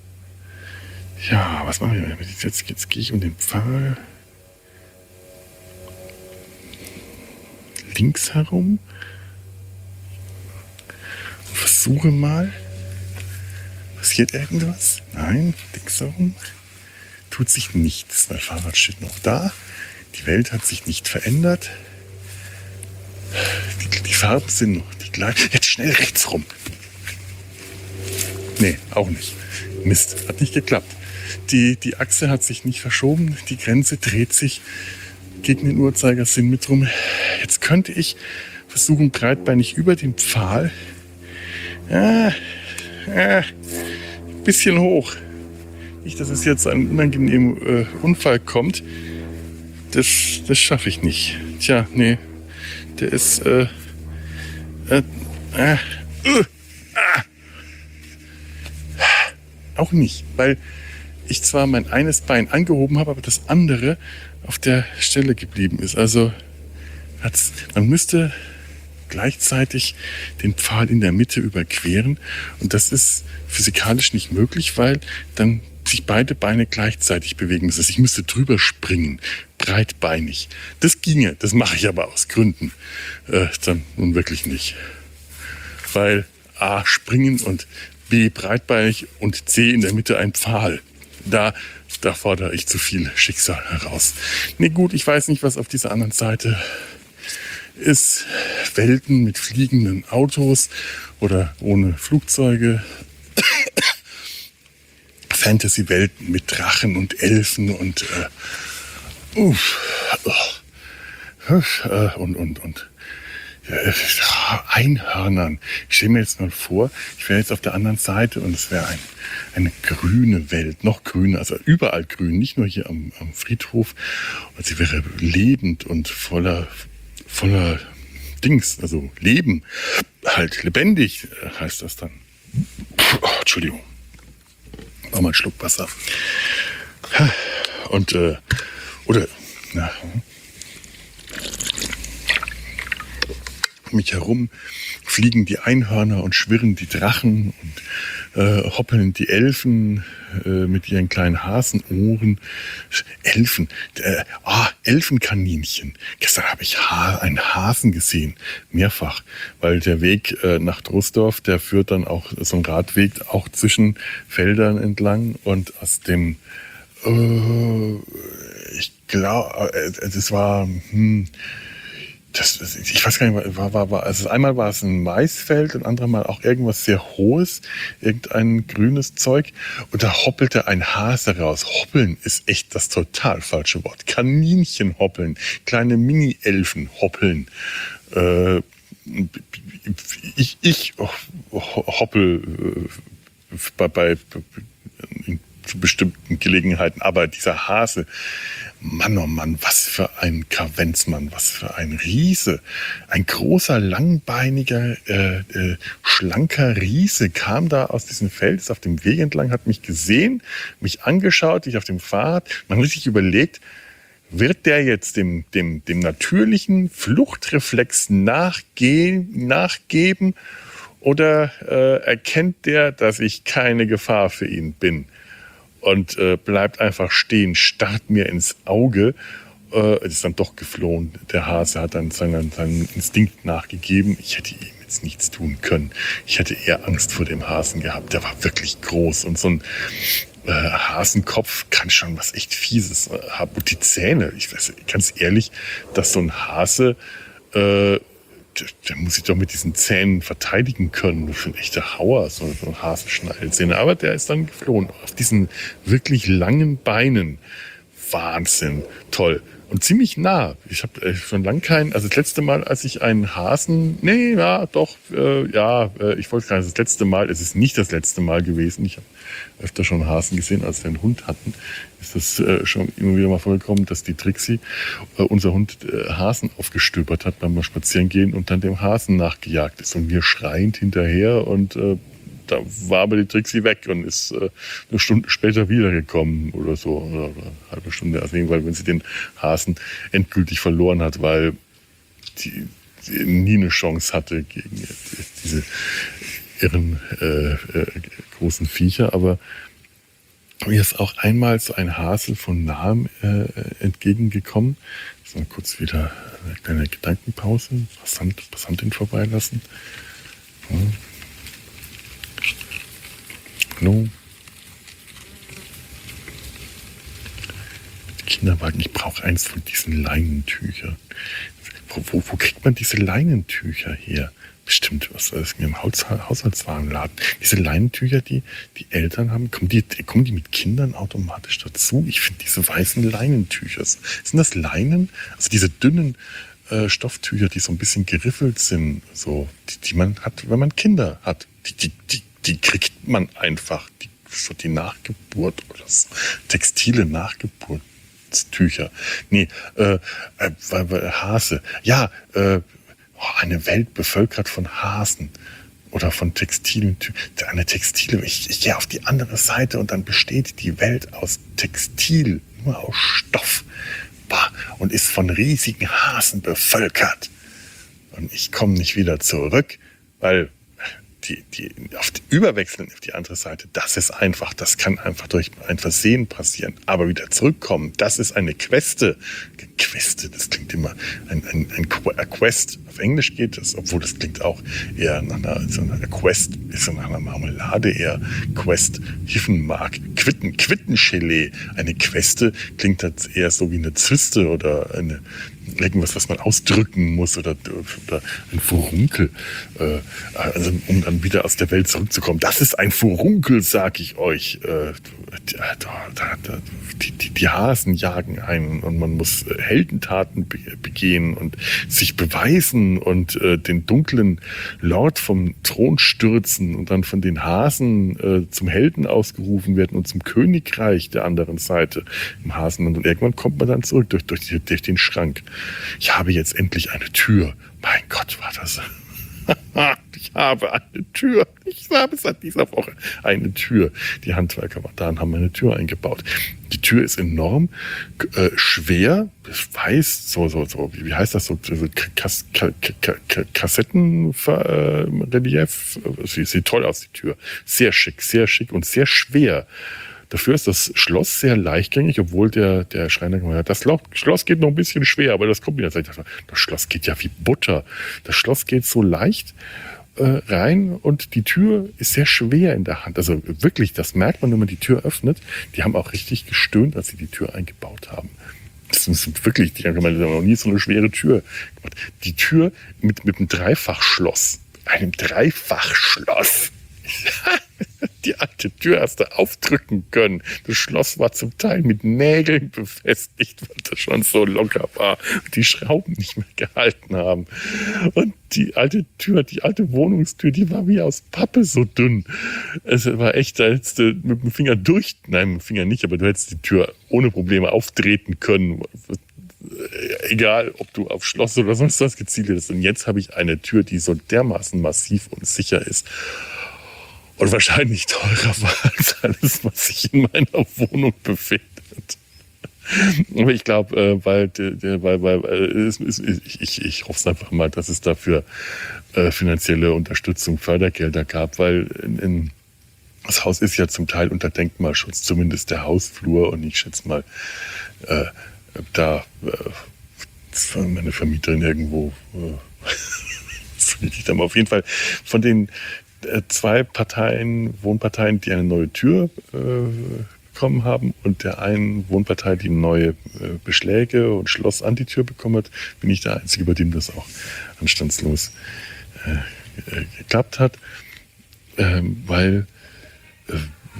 Ja, was machen wir jetzt? Jetzt gehe ich um den Pfahl links herum und versuche mal. Passiert irgendwas? Nein, links herum. Tut sich nichts. Mein Fahrrad steht noch da. Die Welt hat sich nicht verändert. Die, die Farben sind noch die gleichen. Jetzt schnell rechts rum. Nee, auch nicht. Mist, hat nicht geklappt. Die, die Achse hat sich nicht verschoben, die Grenze dreht sich gegen den Uhrzeigersinn mit rum. Jetzt könnte ich versuchen, breitbeinig über den Pfahl, ja, ja, ein bisschen hoch. Nicht, dass es jetzt zu einem unangenehmen äh, Unfall kommt. Das, das schaffe ich nicht. Tja, nee, der ist, äh, äh, äh, äh, auch nicht, weil ich zwar mein eines Bein angehoben habe, aber das andere auf der Stelle geblieben ist. Also hat's, man müsste gleichzeitig den Pfahl in der Mitte überqueren und das ist physikalisch nicht möglich, weil dann sich beide Beine gleichzeitig bewegen müssen. Ich müsste drüber springen, breitbeinig. Das ginge, das mache ich aber aus Gründen äh, dann nun wirklich nicht. Weil A, springen und B, breitbeinig und C, in der Mitte ein Pfahl. Da, da fordere ich zu viel Schicksal heraus. Nee, gut, ich weiß nicht, was auf dieser anderen Seite ist. Welten mit fliegenden Autos oder ohne Flugzeuge. Fantasy-Welten mit Drachen und Elfen und äh, uff, uh, und, und, und Einhörnern. Ich stelle mir jetzt mal vor, ich wäre jetzt auf der anderen Seite und es wäre ein, eine grüne Welt, noch grüner, also überall grün, nicht nur hier am, am Friedhof. Und sie wäre lebend und voller, voller Dings, also Leben, halt lebendig heißt das dann. Oh, Entschuldigung, auch mal einen Schluck Wasser. Und, äh, oder, na, um mich herum fliegen die Einhörner und schwirren die Drachen und äh, hoppeln die Elfen äh, mit ihren kleinen Hasenohren. Elfen, äh, ah, Elfenkaninchen. Gestern habe ich ha- einen Hasen gesehen, mehrfach, weil der Weg äh, nach Troisdorf, der führt dann auch, so ein Radweg, auch zwischen Feldern entlang und aus dem, äh, ich glaube, äh, das war, hm, Das, ich weiß gar nicht, war, war, war, also einmal war es ein Maisfeld und andere Mal auch irgendwas sehr Hohes, irgendein grünes Zeug. Und da hoppelte ein Hase raus. Hoppeln ist echt das total falsche Wort. Kaninchen hoppeln, kleine Mini-Elfen hoppeln. Äh, ich, ich hoppel bei, bei zu bestimmten Gelegenheiten, aber dieser Hase, Mann, oh Mann, was für ein Kavenzmann, was für ein Riese. Ein großer, langbeiniger, äh, äh, schlanker Riese kam da aus diesem Feld, ist auf dem Weg entlang, hat mich gesehen, mich angeschaut, ich auf dem Fahrrad. Man hat sich überlegt, wird der jetzt dem, dem, dem natürlichen Fluchtreflex nachgehen, nachgeben oder äh, erkennt der, dass ich keine Gefahr für ihn bin? Und äh, bleibt einfach stehen, starrt mir ins Auge, äh, ist dann doch geflohen. Der Hase hat dann seinen, seinen Instinkt nachgegeben. Ich hätte ihm jetzt nichts tun können. Ich hätte eher Angst vor dem Hasen gehabt. Der war wirklich groß und so ein äh, Hasenkopf kann schon was echt Fieses äh, haben. Und die Zähne, ich weiß ganz ehrlich, dass so ein Hase äh, der muss sich doch mit diesen Zähnen verteidigen können. Für ein echter Hauer, so ein Hasenschneidezähne. Aber der ist dann geflohen. Auf diesen wirklich langen Beinen. Wahnsinn. Toll. Und ziemlich nah. Ich habe äh, schon lange keinen, also das letzte Mal, als ich einen Hasen, nee, ja, doch, äh, ja, äh, ich wollte sagen, das letzte Mal, es ist nicht das letzte Mal gewesen. Ich habe öfter schon Hasen gesehen, als wir einen Hund hatten. Ist das äh, schon immer wieder mal vorgekommen, dass die Trixie, äh, unser Hund, äh, Hasen aufgestöbert hat beim spazieren gehen und dann dem Hasen nachgejagt ist und wir schreiend hinterher und äh, da war aber die Trixie weg und ist äh, eine Stunde später wiedergekommen oder so, oder, oder eine halbe Stunde. Also weil wenn sie den Hasen endgültig verloren hat, weil die, die nie eine Chance hatte gegen diese irren äh, äh, großen Viecher. Aber mir ist auch einmal so ein Hase von nahem äh, entgegengekommen. Ich soll mal kurz wieder eine kleine Gedankenpause, Passant, Passantin vorbeilassen. Hm. Hallo. Kinderwagen, ich brauche eins von diesen Leinentüchern. Wo, wo, wo kriegt man diese Leinentücher her? Bestimmt, was ist das mir im Haus, Haushaltswarenladen? Diese Leinentücher, die die Eltern haben, kommen die, kommen die mit Kindern automatisch dazu? Ich finde diese weißen Leinentücher, sind das Leinen? Also diese dünnen äh, Stofftücher, die so ein bisschen geriffelt sind, so, die, die man hat, wenn man Kinder hat. Die, die, die Die kriegt man einfach, die, so die Nachgeburt oder so, textile Nachgeburtstücher. Nee, äh, äh, Hase. Ja, äh, eine Welt bevölkert von Hasen oder von textilen Tüchern. Eine textile, ich, ich gehe auf die andere Seite und dann besteht die Welt aus Textil, nur aus Stoff. Bah, und ist von riesigen Hasen bevölkert. Und ich komme nicht wieder zurück, weil Die, die, auf die Überwechseln auf die andere Seite, das ist einfach, das kann einfach durch ein Versehen passieren. Aber wieder zurückkommen, das ist eine Queste. Queste, das klingt immer, ein, ein, ein Quest. Auf Englisch geht das, obwohl das klingt auch eher nach einer, so einer Quest, ist so nach einer Marmelade eher Quest, Hiffenmark, Quitten, Quittengelee. Eine Queste klingt das eher so wie eine Zyste oder eine, irgendwas, was man ausdrücken muss oder, oder ein Furunkel, äh, also um dann wieder aus der Welt zurückzukommen. Das ist ein Furunkel, sag ich euch. Äh, da, da, da, die, die, die Hasen jagen einen und man muss Heldentaten begehen und sich beweisen und äh, den dunklen Lord vom Thron stürzen und dann von den Hasen äh, zum Helden ausgerufen werden und zum Königreich der anderen Seite im Hasenland. Und irgendwann kommt man dann zurück durch, durch, die, durch den Schrank. Ich habe jetzt endlich eine Tür. Mein Gott, war das... Ich habe eine Tür. Ich habe seit dieser Woche eine Tür. Die Handwerker waren haben eine Tür eingebaut. Die Tür ist enorm äh, schwer, weiß, so, so, so, wie heißt das, so, so Kas, Ka, Ka, Ka, Kassettenrelief. Sie sieht toll aus, die Tür. Sehr schick, sehr schick und sehr schwer. Dafür ist das Schloss sehr leichtgängig, obwohl der, der Schreiner gesagt hat, das Schloss geht noch ein bisschen schwer, aber das kommt wieder. Das Schloss geht ja wie Butter. Das Schloss geht so leicht äh, rein und die Tür ist sehr schwer in der Hand. Also wirklich, das merkt man, wenn man die Tür öffnet. Die haben auch richtig gestöhnt, als sie die Tür eingebaut haben. Das ist wirklich, die haben noch nie so eine schwere Tür gemacht. Die Tür mit, mit einem Dreifachschloss. Einem Dreifachschloss. Die alte Tür hast du aufdrücken können. Das Schloss war zum Teil mit Nägeln befestigt, weil das schon so locker war und die Schrauben nicht mehr gehalten haben. Und die alte Tür, die alte Wohnungstür, die war wie aus Pappe so dünn. Es war echt, da hättest du mit dem Finger durch, nein, mit dem Finger nicht, aber du hättest die Tür ohne Probleme auftreten können. Egal, ob du auf Schloss oder sonst was gezielt hast. Und jetzt habe ich eine Tür, die so dermaßen massiv und sicher ist. Und wahrscheinlich teurer war als alles, was sich in meiner Wohnung befindet. Aber ich glaube, äh, weil, der, weil, weil äh, es, es, ich, ich hoffe es einfach mal, dass es dafür äh, finanzielle Unterstützung, Fördergelder gab, weil in, in, das Haus ist ja zum Teil unter Denkmalschutz, zumindest der Hausflur. Und ich schätze mal, äh, da äh, meine Vermieterin irgendwo äh, ich da mal auf jeden Fall von den äh, zwei Parteien, Wohnparteien, die eine neue Tür äh, bekommen haben und der einen Wohnpartei, die neue äh, Beschläge und Schloss an die Tür bekommen hat, bin ich der Einzige, bei dem das auch anstandslos äh, äh, geklappt hat, ähm, weil äh,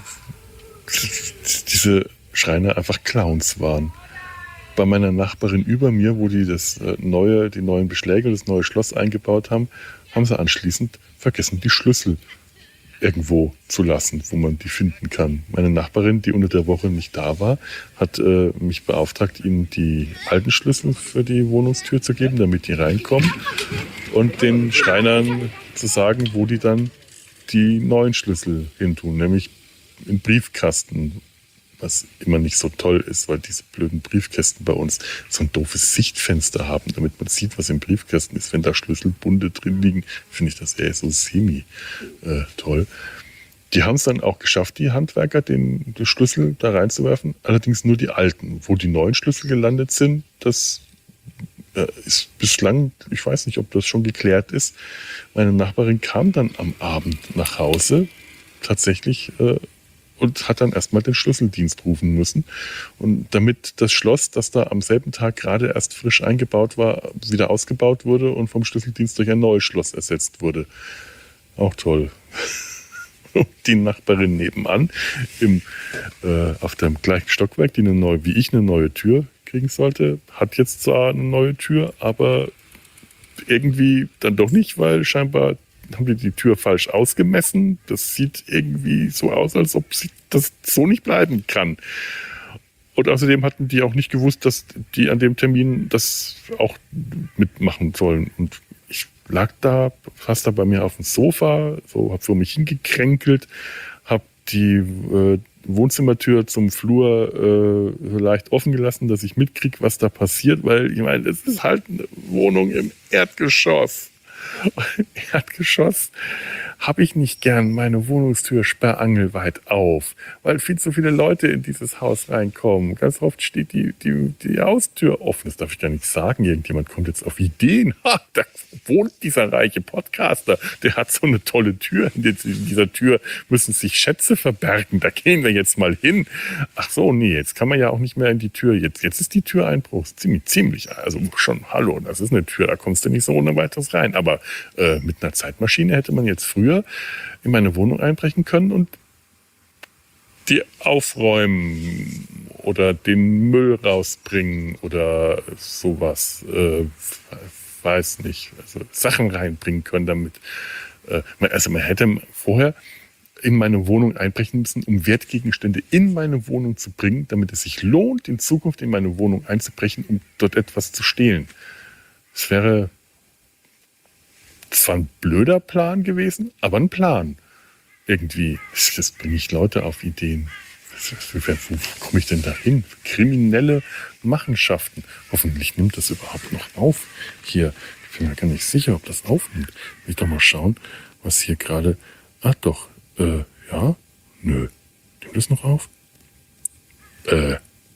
diese Schreiner einfach Clowns waren. Bei meiner Nachbarin über mir, wo die das neue, die neuen Beschläge, das neue Schloss eingebaut haben, haben sie anschließend vergessen, die Schlüssel irgendwo zu lassen, wo man die finden kann. Meine Nachbarin, die unter der Woche nicht da war, hat äh, mich beauftragt, ihnen die alten Schlüssel für die Wohnungstür zu geben, damit die reinkommen und den Schreinern zu sagen, wo die dann die neuen Schlüssel hin tun, nämlich im Briefkasten. Was immer nicht so toll ist, weil diese blöden Briefkästen bei uns so ein doofes Sichtfenster haben, damit man sieht, was im Briefkasten ist. Wenn da Schlüsselbunde drin liegen, finde ich das eher so semi äh, toll. Die haben es dann auch geschafft, die Handwerker, den, den Schlüssel da reinzuwerfen. Allerdings nur die alten. Wo die neuen Schlüssel gelandet sind, das äh, ist bislang, ich weiß nicht, ob das schon geklärt ist. Meine Nachbarin kam dann am Abend nach Hause, tatsächlich, äh, und hat dann erstmal den Schlüsseldienst rufen müssen. Und damit das Schloss, das da am selben Tag gerade erst frisch eingebaut war, wieder ausgebaut wurde und vom Schlüsseldienst durch ein neues Schloss ersetzt wurde. Auch toll. Die Nachbarin nebenan im, äh, auf dem gleichen Stockwerk, die eine neue, wie ich eine neue Tür kriegen sollte, hat jetzt zwar eine neue Tür, aber irgendwie dann doch nicht, weil scheinbar haben die die Tür falsch ausgemessen. Das sieht irgendwie so aus, als ob sie das so nicht bleiben kann. Und außerdem hatten die auch nicht gewusst, dass die an dem Termin das auch mitmachen sollen. Und ich lag da, fast da bei mir auf dem Sofa, so habe vor mich hingekränkelt, habe die äh, Wohnzimmertür zum Flur äh, leicht offen gelassen, dass ich mitkriege, was da passiert, weil ich meine, es ist halt eine Wohnung im Erdgeschoss. Erdgeschoss habe ich nicht gern meine Wohnungstür sperrangelweit auf, weil viel zu viele Leute in dieses Haus reinkommen. Ganz oft steht die, die, die Haustür offen. Das darf ich gar nicht sagen. Irgendjemand kommt jetzt auf Ideen. Ha, da wohnt dieser reiche Podcaster. Der hat so eine tolle Tür. In dieser Tür müssen sich Schätze verbergen. Da gehen wir jetzt mal hin. Ach so, nee, jetzt kann man ja auch nicht mehr in die Tür. Jetzt, jetzt ist die Tür Einbruch. Ziemlich, ziemlich. Also schon, hallo, das ist eine Tür. Da kommst du nicht so ohne weiteres rein. Aber äh, mit einer Zeitmaschine hätte man jetzt früher in meine Wohnung einbrechen können und die aufräumen oder den Müll rausbringen oder sowas. Äh, weiß nicht. Also Sachen reinbringen können damit. Äh, also man hätte vorher in meine Wohnung einbrechen müssen, um Wertgegenstände in meine Wohnung zu bringen, damit es sich lohnt, in Zukunft in meine Wohnung einzubrechen, um dort etwas zu stehlen. Es wäre zwar ein blöder Plan gewesen, aber ein Plan. Irgendwie. Das, das bringe ich Leute auf Ideen. Wo, wo komme ich denn da hin? Kriminelle Machenschaften. Hoffentlich nimmt das überhaupt noch auf. Hier, ich bin mir gar nicht sicher, ob das aufnimmt. Will ich doch mal schauen, was hier gerade... Ah, doch. Äh, ja? Nö. Nimmt das noch auf? Äh,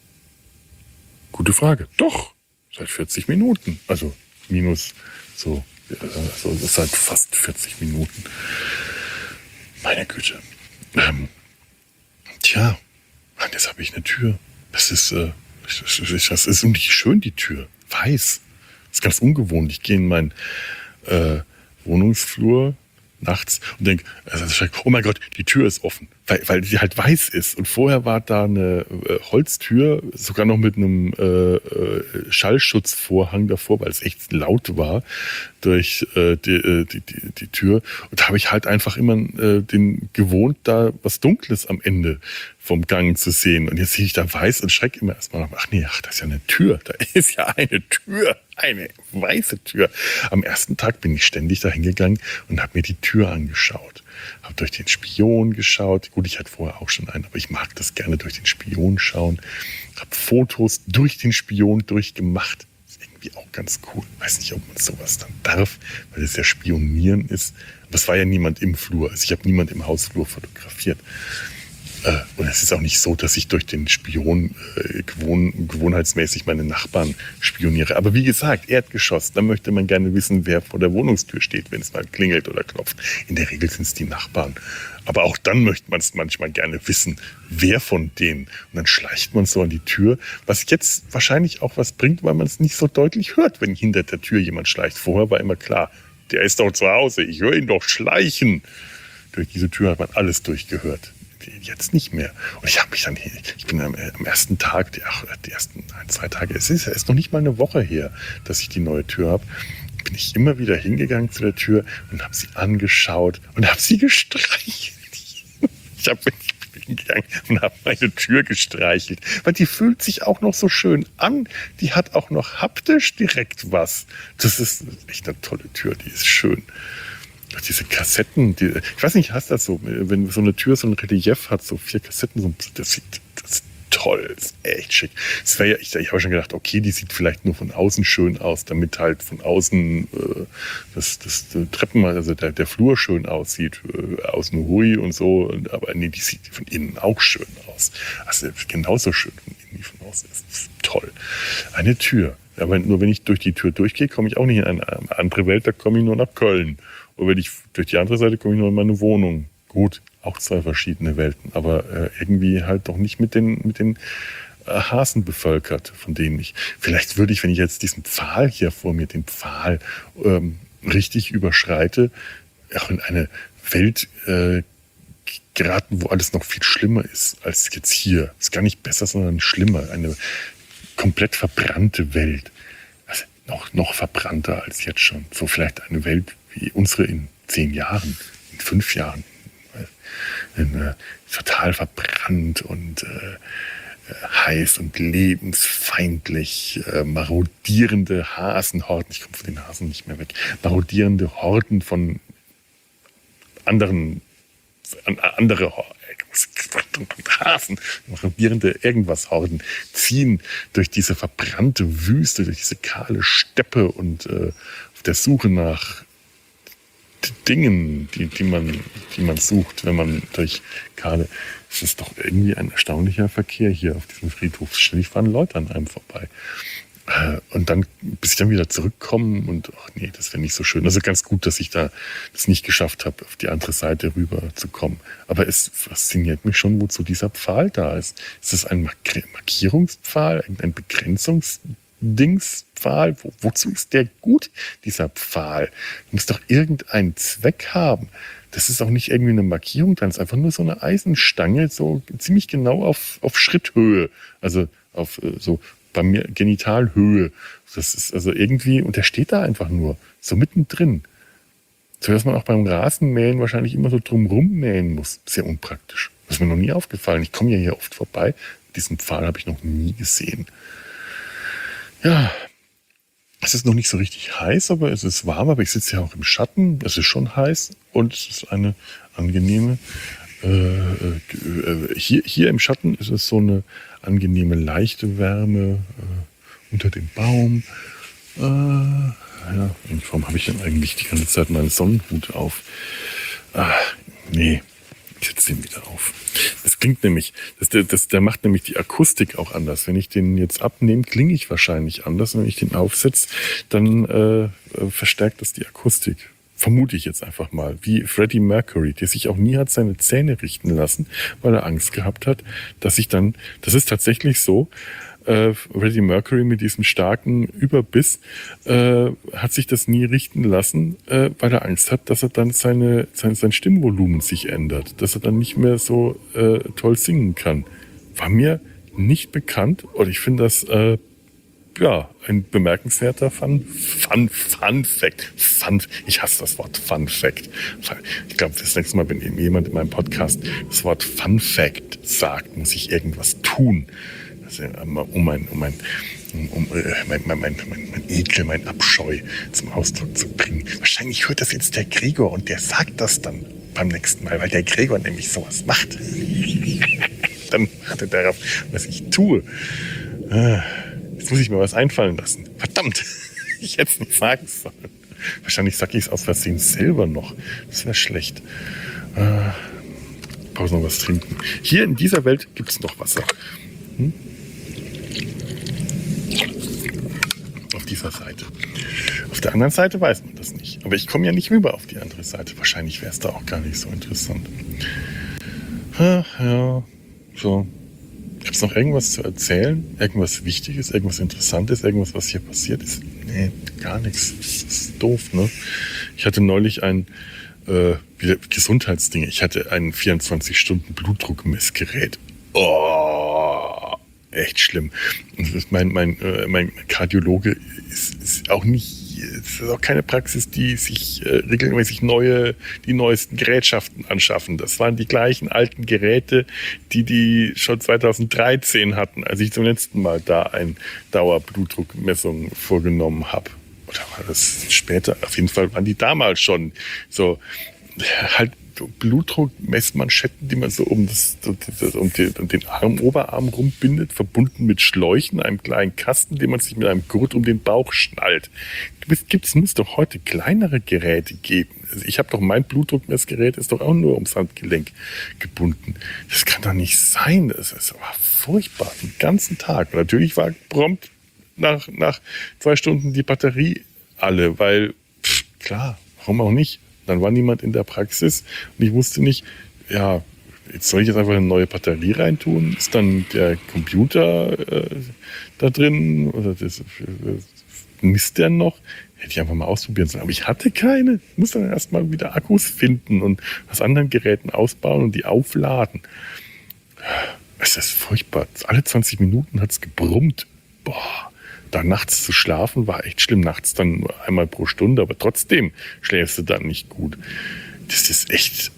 gute Frage. Doch. Seit vierzig Minuten. Also minus so... Also das ist halt fast vierzig Minuten. Meine Güte. Ähm, tja, jetzt habe ich eine Tür. Das ist, äh, das ist nicht schön, die Tür. Weiß. Das ist ganz ungewohnt. Ich gehe in meinen äh, Wohnungsflur nachts und denke, also, oh mein Gott, die Tür ist offen, weil, weil sie halt weiß ist. Und vorher war da eine äh, Holztür, sogar noch mit einem äh, äh, Schallschutzvorhang davor, weil es echt laut war durch äh, die, die, die, die Tür. Und da habe ich halt einfach immer äh, den gewohnt, da was Dunkles am Ende vom Gang zu sehen. Und jetzt sehe ich da weiß und schrecke immer erstmal nach, ach nee, ach, das ist ja eine Tür. Da ist ja eine Tür, eine weiße Tür. Am ersten Tag bin ich ständig da hingegangen und habe mir die Tür angeschaut. Habe durch den Spion geschaut. Gut, ich hatte vorher auch schon einen, aber ich mag das gerne durch den Spion schauen. Habe Fotos durch den Spion durchgemacht. Ist irgendwie auch ganz cool. Weiß nicht, ob man sowas dann darf, weil es ja Spionieren ist. Aber es war ja niemand im Flur. Also ich habe niemand im Hausflur fotografiert. Und es ist auch nicht so, dass ich durch den Spion äh, gewohn, gewohnheitsmäßig meine Nachbarn spioniere. Aber wie gesagt, Erdgeschoss, da möchte man gerne wissen, wer vor der Wohnungstür steht, wenn es mal klingelt oder klopft. In der Regel sind es die Nachbarn. Aber auch dann möchte man es manchmal gerne wissen, wer von denen. Und dann schleicht man so an die Tür, was jetzt wahrscheinlich auch was bringt, weil man es nicht so deutlich hört, wenn hinter der Tür jemand schleicht. Vorher war immer klar, der ist doch zu Hause, ich höre ihn doch schleichen. Durch diese Tür hat man alles durchgehört. Jetzt nicht mehr. Und ich habe mich dann, ich bin am, am ersten Tag, die, ach, die ersten ein, zwei Tage, es ist, es ist noch nicht mal eine Woche her, dass ich die neue Tür habe, bin ich immer wieder hingegangen zu der Tür und habe sie angeschaut und habe sie gestreichelt. Ich habe hingegangen und habe meine Tür gestreichelt, weil die fühlt sich auch noch so schön an. Die hat auch noch haptisch direkt was. Das ist echt eine tolle Tür, die ist schön. Diese Kassetten, die, ich weiß nicht, hast du das so, wenn so eine Tür so ein Relief hat, so vier Kassetten, so, das sieht das ist toll, das ist echt schick. Das wäre ja, ich, ich habe schon gedacht, okay, die sieht vielleicht nur von außen schön aus, damit halt von außen äh, das, das, das Treppen, also der, der Flur schön aussieht, äh, außen hui und so, und, aber nee, die sieht von innen auch schön aus. Also genauso schön von innen wie von außen. Das ist toll. Eine Tür. Aber nur wenn ich durch die Tür durchgehe, komme ich auch nicht in eine andere Welt, da komme ich nur nach Köln. Und wenn ich durch die andere Seite komme, ich nur in meine Wohnung. Gut, auch zwei verschiedene Welten, aber äh, irgendwie halt doch nicht mit den, mit den äh, Hasen bevölkert, von denen ich. Vielleicht würde ich, wenn ich jetzt diesen Pfahl hier vor mir, den Pfahl ähm, richtig überschreite, auch in eine Welt äh, geraten, wo alles noch viel schlimmer ist als jetzt hier. Ist gar nicht besser, sondern schlimmer. Eine komplett verbrannte Welt. Also noch, noch verbrannter als jetzt schon. So vielleicht eine Welt wie unsere in zehn Jahren, in fünf Jahren. In, äh, total verbrannt und äh, heiß und lebensfeindlich, äh, marodierende Hasenhorden. Ich komme von den Hasen nicht mehr weg. Marodierende Horden von anderen, an, andere Hasen, marodierende irgendwas Horden ziehen durch diese verbrannte Wüste, durch diese kahle Steppe und äh, auf der Suche nach Dingen, die, die, man, die man sucht, wenn man durch kahle. Es ist doch irgendwie ein erstaunlicher Verkehr hier auf diesem Friedhof. Ständig fahren Leute an einem vorbei. Und dann, bis ich dann wieder zurückkomme und, ach nee, das wäre nicht so schön. Also ganz gut, dass ich da das nicht geschafft habe, auf die andere Seite rüber zu kommen. Aber es fasziniert mich schon, wozu dieser Pfahl da ist. Ist das ein Markierungspfahl, ein Begrenzungsdingspfahl? Wo, wozu ist der gut, dieser Pfahl? Du musst doch irgendeinen Zweck haben. Das ist auch nicht irgendwie eine Markierung, dann ist einfach nur so eine Eisenstange, so ziemlich genau auf, auf Schritthöhe. Also auf so bei mir Genitalhöhe. Das ist also irgendwie, und der steht da einfach nur, so mittendrin. So dass man auch beim Rasenmähen wahrscheinlich immer so drumrum mähen muss. Sehr unpraktisch. Das ist mir noch nie aufgefallen. Ich komme ja hier oft vorbei. Diesen Pfahl habe ich noch nie gesehen. Ja, es ist noch nicht so richtig heiß, aber es ist warm. Aber ich sitze ja auch im Schatten. Es ist schon heiß und es ist eine angenehme Äh, hier, hier im Schatten ist es so eine angenehme, leichte Wärme äh, unter dem Baum. Äh, ja, warum habe ich denn eigentlich die ganze Zeit meinen Sonnenhut auf? Ah, nee, ich setze den wieder auf. Das klingt nämlich, das, das, der macht nämlich die Akustik auch anders. Wenn ich den jetzt abnehme, klinge ich wahrscheinlich anders. Wenn ich den aufsetze, dann äh, verstärkt das die Akustik. Vermute ich jetzt einfach mal, wie Freddie Mercury, der sich auch nie hat seine Zähne richten lassen, weil er Angst gehabt hat, dass ich dann, das ist tatsächlich so, Äh, Freddie Mercury mit diesem starken Überbiss äh, hat sich das nie richten lassen, äh, weil er Angst hat, dass er dann seine, sein, sein Stimmvolumen sich ändert, dass er dann nicht mehr so äh, toll singen kann. War mir nicht bekannt und ich finde das äh, ja, ein bemerkenswerter Fun, Fun, Fun Fact. Fun, ich hasse das Wort Fun Fact. Ich glaube, das nächste Mal, wenn jemand in meinem Podcast das Wort Fun Fact sagt, muss ich irgendwas tun. Also, um mein, um mein, um, um mein, mein, mein, mein, mein Ekel, mein Abscheu zum Ausdruck zu bringen. Wahrscheinlich hört das jetzt der Gregor und der sagt das dann beim nächsten Mal, weil der Gregor nämlich sowas macht. Dann hat er darauf, was ich tue. Jetzt muss ich mir was einfallen lassen. Verdammt, ich hätte es nicht sagen sollen. Wahrscheinlich sage ich es aus Versehen selber noch. Das wäre schlecht. Äh, Pause noch was trinken. Hier in dieser Welt gibt es noch Wasser. Hm? Auf dieser Seite. Auf der anderen Seite weiß man das nicht. Aber ich komme ja nicht rüber auf die andere Seite. Wahrscheinlich wäre es da auch gar nicht so interessant. Ja, ja, so. Gibt es noch irgendwas zu erzählen? Irgendwas Wichtiges, irgendwas Interessantes, irgendwas, was hier passiert ist? Nee, gar nichts. Das ist doof, ne? Ich hatte neulich ein äh, wieder Gesundheitsding. Ich hatte ein vierundzwanzig Stunden Blutdruckmessgerät. Oh, echt schlimm. Und mein, mein, äh, mein Kardiologe ist, ist auch nicht, es ist auch keine Praxis, die sich äh, regelmäßig neue, die neuesten Gerätschaften anschaffen. Das waren die gleichen alten Geräte, die die schon zweitausenddreizehn hatten, als ich zum letzten Mal da eine Dauerblutdruckmessung vorgenommen habe. Oder war das später? Auf jeden Fall waren die damals schon so halt Blutdruckmessmanschetten, die man so um, das, um, die, um den Arm, Oberarm rumbindet, verbunden mit Schläuchen, einem kleinen Kasten, den man sich mit einem Gurt um den Bauch schnallt. Es muss doch heute kleinere Geräte geben. Also ich habe doch, mein Blutdruckmessgerät ist doch auch nur ums Handgelenk gebunden. Das kann doch nicht sein. Das ist aber furchtbar, den ganzen Tag. Und natürlich war prompt nach, nach zwei Stunden die Batterie alle, weil, pff, klar, warum auch nicht? Dann war niemand in der Praxis und ich wusste nicht, ja, jetzt soll ich jetzt einfach eine neue Batterie reintun? Ist dann der Computer äh, da drin? Oder das, äh, misst der noch? Hätte ich einfach mal ausprobieren sollen. Aber ich hatte keine. Ich musste dann erstmal wieder Akkus finden und aus anderen Geräten ausbauen und die aufladen. Es ist furchtbar. Alle zwanzig Minuten hat es gebrummt. Boah. Da nachts zu schlafen war echt schlimm. Nachts dann nur einmal pro Stunde, aber trotzdem schläfst du dann nicht gut. Das ist echt...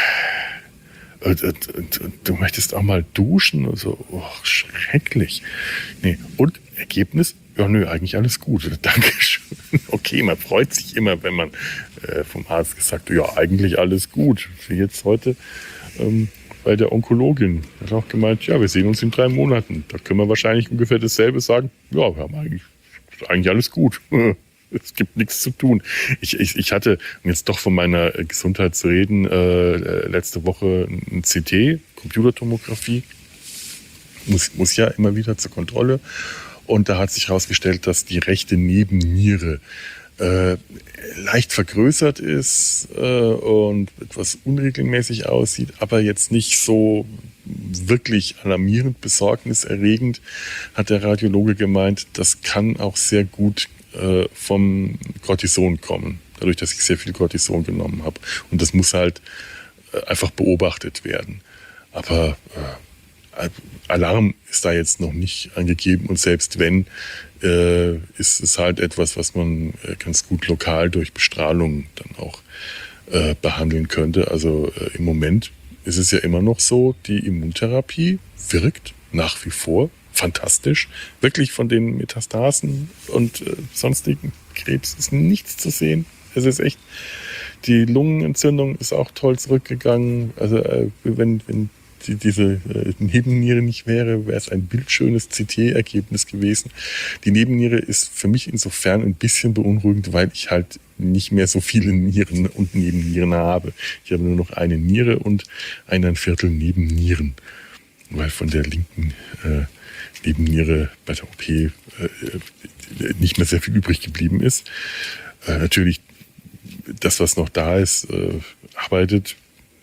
Äh, und, und, und, und du möchtest auch mal duschen und so. Oh, schrecklich. Nee. Und Ergebnis? Ja, nö, eigentlich alles gut. Dankeschön. Okay, man freut sich immer, wenn man äh, vom Arzt gesagt hat, ja, eigentlich alles gut. Wie jetzt heute... Ähm, bei der Onkologin. Er hat auch gemeint, ja, wir sehen uns in drei Monaten. Da können wir wahrscheinlich ungefähr dasselbe sagen. Ja, wir haben eigentlich, eigentlich alles gut. Es gibt nichts zu tun. Ich, ich, ich hatte, um jetzt doch von meiner Gesundheit zu reden, äh, letzte Woche ein C T, Computertomographie. Muss, muss ja immer wieder zur Kontrolle. Und da hat sich herausgestellt, dass die rechte Nebenniere äh, leicht vergrößert ist äh, und etwas unregelmäßig aussieht, aber jetzt nicht so wirklich alarmierend, besorgniserregend, hat der Radiologe gemeint, das kann auch sehr gut äh, vom Cortison kommen, dadurch, dass ich sehr viel Cortison genommen habe. Und das muss halt äh, einfach beobachtet werden. Aber äh, Alarm ist da jetzt noch nicht angegeben und selbst wenn, äh, ist es halt etwas, was man äh, ganz gut lokal durch Bestrahlung dann auch äh, behandeln könnte. Also äh, im Moment ist es ja immer noch so, die Immuntherapie wirkt nach wie vor fantastisch. Wirklich von den Metastasen und äh, sonstigen Krebs ist nichts zu sehen. Es ist echt, die Lungenentzündung ist auch toll zurückgegangen. Also äh, wenn, wenn die, diese äh, Nebenniere nicht wäre, wäre es ein bildschönes C T-Ergebnis gewesen. Die Nebenniere ist für mich insofern ein bisschen beunruhigend, weil ich halt nicht mehr so viele Nieren und Nebennieren habe. Ich habe nur noch eine Niere und ein Viertel Nebennieren, weil von der linken äh, Nebenniere bei der O P äh, nicht mehr sehr viel übrig geblieben ist. Äh, natürlich, das, was noch da ist, äh, arbeitet.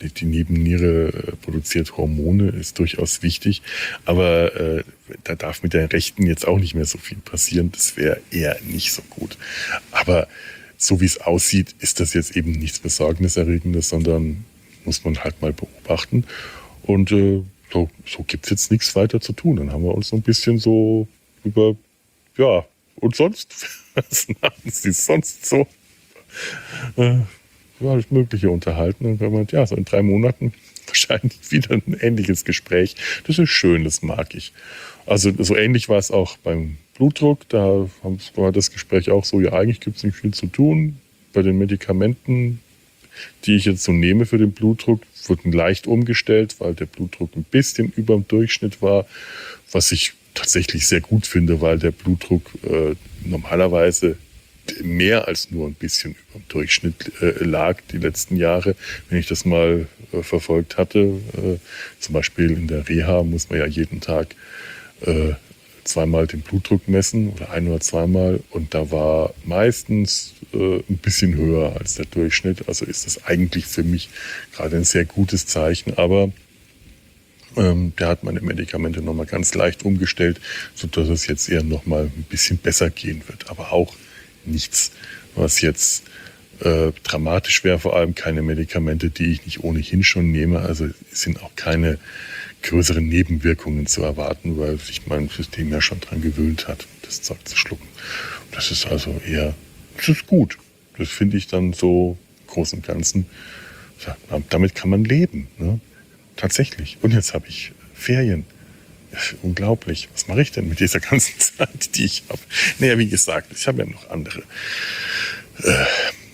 die Nebenniere äh, produziert Hormone, ist durchaus wichtig. Aber äh, da darf mit der rechten jetzt auch nicht mehr so viel passieren. Das wäre eher nicht so gut. Aber so wie es aussieht, ist das jetzt eben nichts Besorgniserregendes, sondern muss man halt mal beobachten. Und äh, so, so gibt es jetzt nichts weiter zu tun. Dann haben wir uns so ein bisschen so über, ja, und sonst, was machen Sie sonst so? Äh, ja, alles Mögliche unterhalten. Und wenn man, ja, so in drei Monaten wahrscheinlich wieder ein ähnliches Gespräch. Das ist schön, das mag ich. Also so ähnlich war es auch beim Blutdruck. Da war das Gespräch auch so, ja, eigentlich gibt es nicht viel zu tun. Bei den Medikamenten, die ich jetzt so nehme für den Blutdruck, wurden leicht umgestellt, weil der Blutdruck ein bisschen über dem Durchschnitt war, was ich tatsächlich sehr gut finde, weil der Blutdruck äh, normalerweise mehr als nur ein bisschen über dem Durchschnitt äh, lag die letzten Jahre, wenn ich das mal äh, verfolgt hatte. Äh, zum Beispiel in der Reha muss man ja jeden Tag äh, zweimal den Blutdruck messen oder ein oder zweimal und da war meistens äh, ein bisschen höher als der Durchschnitt. Also ist das eigentlich für mich gerade ein sehr gutes Zeichen, aber ähm, der hat meine Medikamente nochmal ganz leicht umgestellt, sodass es jetzt eher nochmal ein bisschen besser gehen wird. Aber auch nichts, was jetzt äh, dramatisch wäre, vor allem keine Medikamente, die ich nicht ohnehin schon nehme. Also es sind auch keine größeren Nebenwirkungen zu erwarten, weil sich mein System ja schon dran gewöhnt hat, das Zeug zu schlucken. Das ist also eher, das ist gut. Das finde ich dann so im Großen und Ganzen, ja, damit kann man leben, ne? Tatsächlich. Und jetzt habe ich Ferien. Unglaublich. Was mache ich denn mit dieser ganzen Zeit, die ich habe? Naja, wie gesagt, ich habe ja noch andere äh,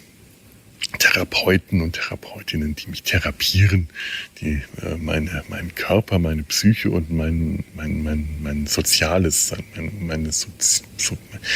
Therapeuten und Therapeutinnen, die mich therapieren, die äh, meine, meinen Körper, meine Psyche und mein, mein, mein, mein Soziales, meine, meine so, so,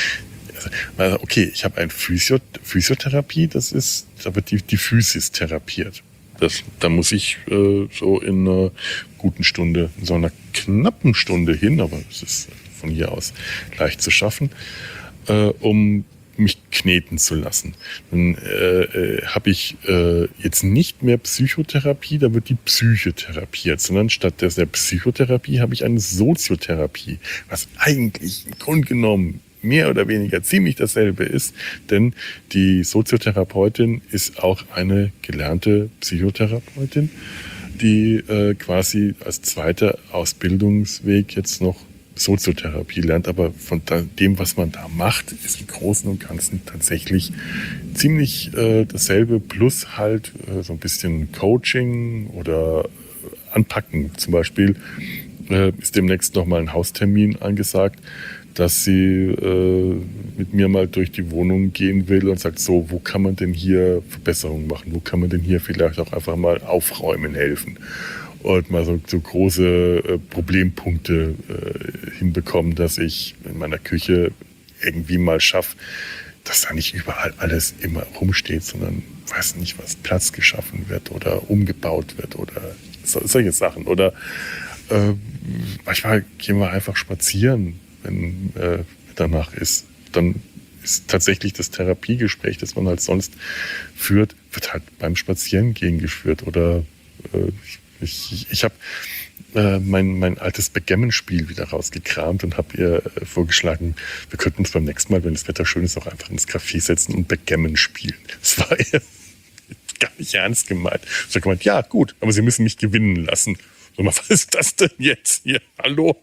also, okay, ich habe eine Physio, Physiotherapie, das ist, da wird die, die Physis therapiert. Das, da muss ich äh, so in einer guten Stunde, in so einer knappen Stunde hin, aber es ist von hier aus leicht zu schaffen, äh, um mich kneten zu lassen. Dann äh, äh, habe ich äh, jetzt nicht mehr Psychotherapie, da wird die Psyche therapiert, sondern statt der, der Psychotherapie habe ich eine Soziotherapie, was eigentlich im Grunde genommen mehr oder weniger ziemlich dasselbe ist, denn die Soziotherapeutin ist auch eine gelernte Psychotherapeutin, die äh, quasi als zweiter Ausbildungsweg jetzt noch Soziotherapie lernt, aber von dem, was man da macht, ist im Großen und Ganzen tatsächlich ziemlich äh, dasselbe, plus halt äh, so ein bisschen Coaching oder Anpacken. Zum Beispiel äh, ist demnächst nochmal ein Haustermin angesagt, dass sie äh, mit mir mal durch die Wohnung gehen will und sagt, so, wo kann man denn hier Verbesserungen machen? Wo kann man denn hier vielleicht auch einfach mal aufräumen helfen? Und mal so, so große äh, Problempunkte äh, hinbekommen, dass ich in meiner Küche irgendwie mal schaffe, dass da nicht überall alles immer rumsteht, sondern weiß nicht, was Platz geschaffen wird oder umgebaut wird oder so, solche Sachen. Oder äh, manchmal gehen wir einfach spazieren, wenn äh, danach ist. Dann ist tatsächlich das Therapiegespräch, das man halt sonst führt, wird halt beim Spazierengehen geführt. Oder äh, ich, ich habe äh, mein, mein altes Backgammon-Spiel wieder rausgekramt und habe ihr äh, vorgeschlagen, wir könnten uns beim nächsten Mal, wenn das Wetter schön ist, auch einfach ins Café setzen und Backgammon spielen. Das war ihr gar nicht ernst gemeint. Sie hat gemeint, ja gut, aber Sie müssen mich gewinnen lassen. So, mal, was ist das denn jetzt hier? Hallo?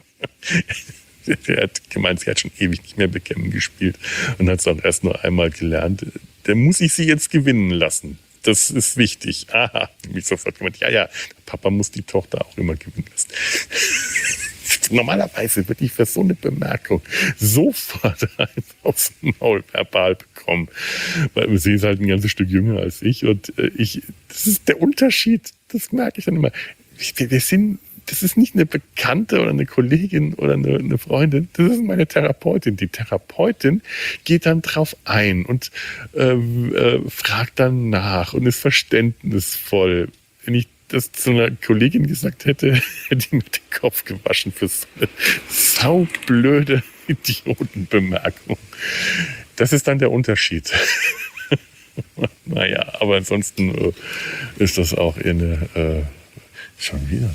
Er hat gemeint, sie hat schon ewig nicht mehr Backgammon gespielt und hat es auch erst nur einmal gelernt. Da muss ich sie jetzt gewinnen lassen. Das ist wichtig. Aha, mich sofort gemeint, ja, ja, Papa muss die Tochter auch immer gewinnen lassen. Normalerweise würde ich für so eine Bemerkung sofort eins aufs Maul verbal bekommen. Weil sie ist halt ein ganzes Stück jünger als ich und ich, das ist der Unterschied. Das merke ich dann immer. Wir, wir sind Das ist nicht eine Bekannte oder eine Kollegin oder eine, eine Freundin, das ist meine Therapeutin. Die Therapeutin geht dann drauf ein und äh, äh, fragt dann nach und ist verständnisvoll. Wenn ich das zu einer Kollegin gesagt hätte, hätte ich mir den Kopf gewaschen für so eine saublöde Idiotenbemerkung. Das ist dann der Unterschied. Naja, aber ansonsten äh, ist das auch eher eine, äh, schon wieder,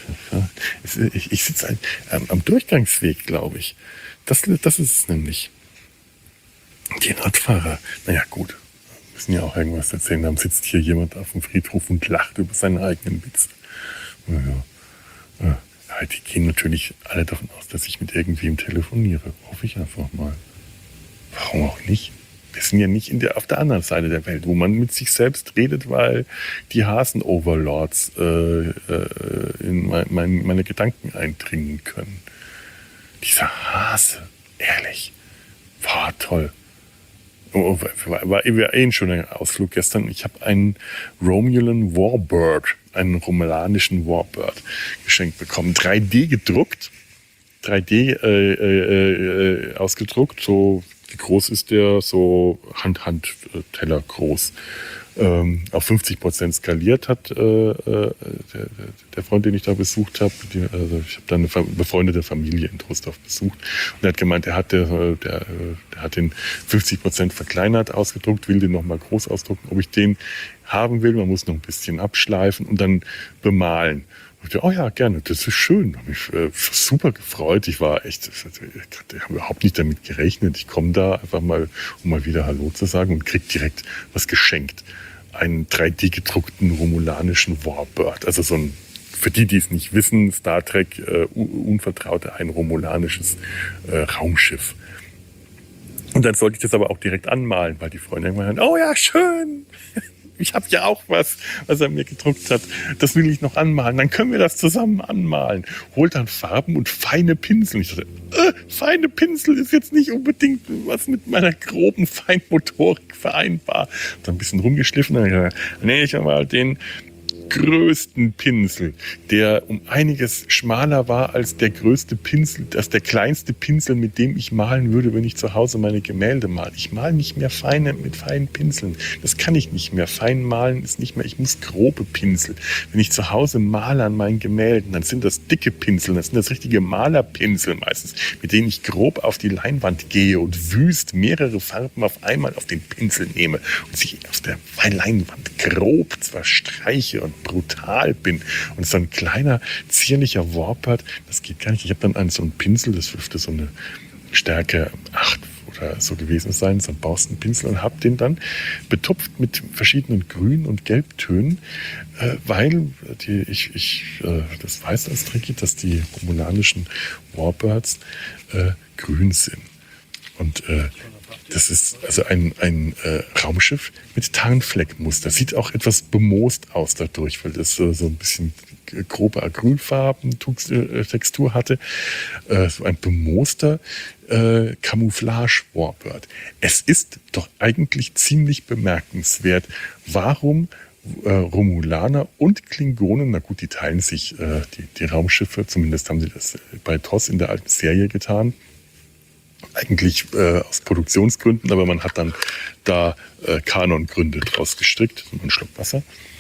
ich, ich sitze ein, ähm, am Durchgangsweg, glaube ich. Das, das ist es nämlich. Die Radfahrer, naja gut, müssen ja auch irgendwas erzählen. Dann sitzt hier jemand auf dem Friedhof und lacht über seine eigenen Witze. Naja, ja, die gehen natürlich alle davon aus, dass ich mit irgendwem telefoniere. Hoffe ich einfach mal. Warum auch nicht? Wir sind ja nicht in der, auf der anderen Seite der Welt, wo man mit sich selbst redet, weil die Hasen-Overlords äh, äh, in mein, mein, meine Gedanken eindringen können. Dieser Hase, ehrlich, war toll. Oh, war, war, war eh ein schöner Ausflug gestern. Ich habe einen Romulan Warbird, einen romulanischen Warbird geschenkt bekommen. drei D gedruckt, drei D äh, äh, äh, ausgedruckt, so wie groß ist der? So Hand-Hand-Teller groß. Ähm, auf fünfzig Prozent skaliert hat äh, äh, der, der Freund, den ich da besucht habe. Also ich habe da eine befreundete Familie in Trostorf besucht. Und er hat gemeint, er hat, der, der, der hat den fünfzig Prozent verkleinert ausgedruckt, will den nochmal groß ausdrucken. Ob ich den haben will, man muss noch ein bisschen abschleifen und dann bemalen. Und ich dachte, oh ja, gerne, das ist schön. Ich habe mich äh, super gefreut. Ich war echt, ich habe überhaupt nicht damit gerechnet. Ich komme da einfach mal, um mal wieder Hallo zu sagen und krieg direkt was geschenkt. Einen drei D gedruckten romulanischen Warbird. Also so ein, für die, die es nicht wissen, Star Trek, äh, Unvertraute, ein romulanisches äh, Raumschiff. Und dann sollte ich das aber auch direkt anmalen, weil die Freunde irgendwann sagen, oh ja, schön. Ich habe ja auch was, was er mir gedruckt hat. Das will ich noch anmalen. Dann können wir das zusammen anmalen. Holt dann Farben und feine Pinsel. Ich dachte, äh, feine Pinsel ist jetzt nicht unbedingt was mit meiner groben Feinmotorik vereinbar. Dann ein bisschen rumgeschliffen. Dann habe ich gesagt, nee, ich habe mal den größten Pinsel, der um einiges schmaler war als der größte Pinsel, als der kleinste Pinsel, mit dem ich malen würde, wenn ich zu Hause meine Gemälde male. Ich male nicht mehr feine mit feinen Pinseln. Das kann ich nicht mehr. Fein malen ist nicht mehr. Ich muss grobe Pinsel. Wenn ich zu Hause male an meinen Gemälden, dann sind das dicke Pinsel, das sind das richtige Malerpinsel meistens, mit denen ich grob auf die Leinwand gehe und wüst mehrere Farben auf einmal auf den Pinsel nehme und sie auf der Leinwand grob zwar streiche und brutal bin. Und so ein kleiner, zierlicher Warbird, das geht gar nicht. Ich habe dann einen, so einen Pinsel, das dürfte so eine Stärke acht oder so gewesen sein, so einen Borstenpinsel, und habe den dann betupft mit verschiedenen Grün- und Gelbtönen, äh, weil die, ich, ich äh, das weiß als Tricky, dass die romulanischen Warbirds äh, grün sind. Und äh, das ist also ein, ein äh, Raumschiff mit Tarnfleckmuster. Sieht auch etwas bemoost aus dadurch, weil das äh, so ein bisschen grobe Acrylfarben-Textur hatte. Äh, so ein bemooster äh, Camouflage-Warbird. Es ist doch eigentlich ziemlich bemerkenswert, warum äh, Romulaner und Klingonen, na gut, die teilen sich äh, die, die Raumschiffe, zumindest haben sie das bei T O S in der alten Serie getan, eigentlich äh, aus Produktionsgründen, aber man hat dann da äh, Kanongründe draus gestrickt. Ein Schluck Wasser.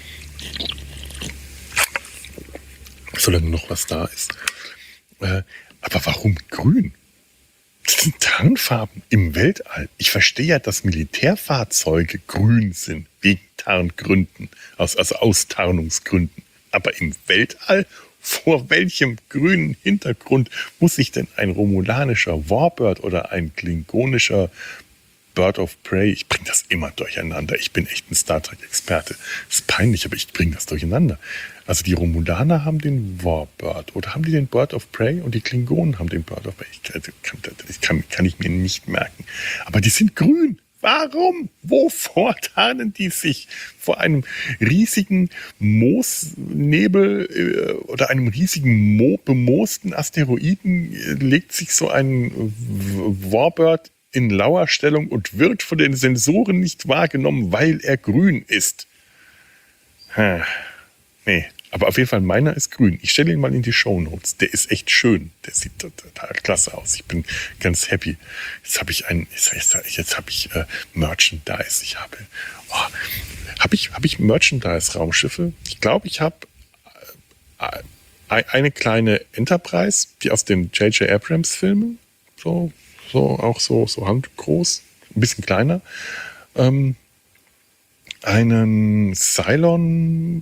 Solange noch was da ist. Äh, aber warum grün? Das sind Tarnfarben im Weltall. Ich verstehe ja, dass Militärfahrzeuge grün sind, wegen Tarngründen, aus, also aus Tarnungsgründen. Aber im Weltall? Vor welchem grünen Hintergrund muss sich denn ein romulanischer Warbird oder ein klingonischer Bird of Prey, ich bringe das immer durcheinander, ich bin echt ein Star Trek-Experte, das ist peinlich, aber ich bringe das durcheinander. Also die Romulaner haben den Warbird oder haben die den Bird of Prey und die Klingonen haben den Bird of Prey. Ich kann, das kann, kann ich mir nicht merken. Aber die sind grün. Warum? Wovor tarnen die sich? Vor einem riesigen Moosnebel äh, oder einem riesigen Mo bemoosten Asteroiden äh, legt sich so ein Warbird in Lauerstellung und wird von den Sensoren nicht wahrgenommen, weil er grün ist. Hm. Nee, aber auf jeden Fall meiner ist grün. Ich stelle ihn mal in die Shownotes. Der ist echt schön. Der sieht total klasse aus. Ich bin ganz happy. Jetzt habe ich ein, jetzt, jetzt habe ich äh, Merchandise. Ich habe, oh, habe ich, habe ich Merchandise-Raumschiffe? Ich glaube, ich habe äh, eine kleine Enterprise, die aus den J J Abrams-Filmen, so, so auch so, so handgroß, ein bisschen kleiner. Ähm, einen Cylon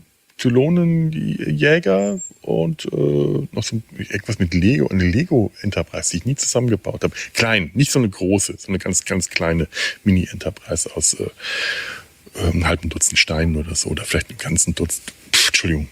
Zylonenjäger und äh, noch so etwas mit Lego, eine Lego Enterprise, die ich nie zusammengebaut habe. Klein, nicht so eine große, so eine ganz, ganz kleine Mini Enterprise aus äh, einem halben Dutzend Steinen oder so, oder vielleicht einem ganzen Dutzend. Pff, Entschuldigung.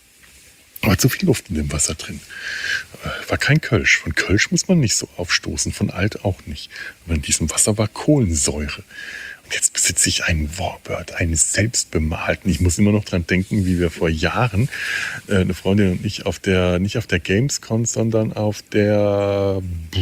War zu viel Luft in dem Wasser drin. War kein Kölsch. Von Kölsch muss man nicht so aufstoßen, von Alt auch nicht. Aber in diesem Wasser war Kohlensäure. Und jetzt besitze ich einen Warbird, einen selbstbemalten. Ich muss immer noch dran denken, wie wir vor Jahren, äh, eine Freundin und ich, auf der, nicht auf der Gamescom, sondern auf der,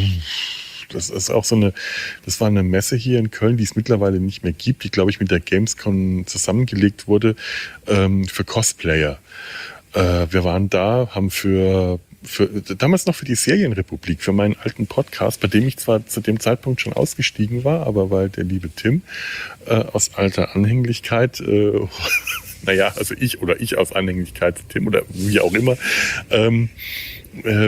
das ist auch so eine, das war eine Messe hier in Köln, die es mittlerweile nicht mehr gibt, die, glaube ich, mit der Gamescom zusammengelegt wurde, ähm, für Cosplayer. Äh, wir waren da, haben für Für, damals noch für die Serienrepublik, für meinen alten Podcast, bei dem ich zwar zu dem Zeitpunkt schon ausgestiegen war, aber weil der liebe Tim äh, aus alter Anhänglichkeit, äh, naja, also ich oder ich aus Anhänglichkeit zu Tim oder wie auch immer, ähm, äh,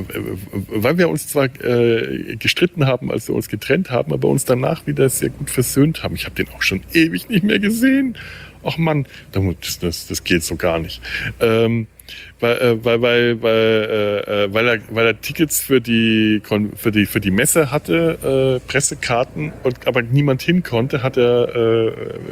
weil wir uns zwar äh, gestritten haben, als wir uns getrennt haben, aber uns danach wieder sehr gut versöhnt haben. Ich habe den auch schon ewig nicht mehr gesehen. Ach Mann, das, das, das geht so gar nicht. Ähm, weil, äh, weil, weil, weil, äh, weil, er, weil er Tickets für die, für die, für die Messe hatte, äh, Pressekarten, und aber niemand hin konnte, hat er äh,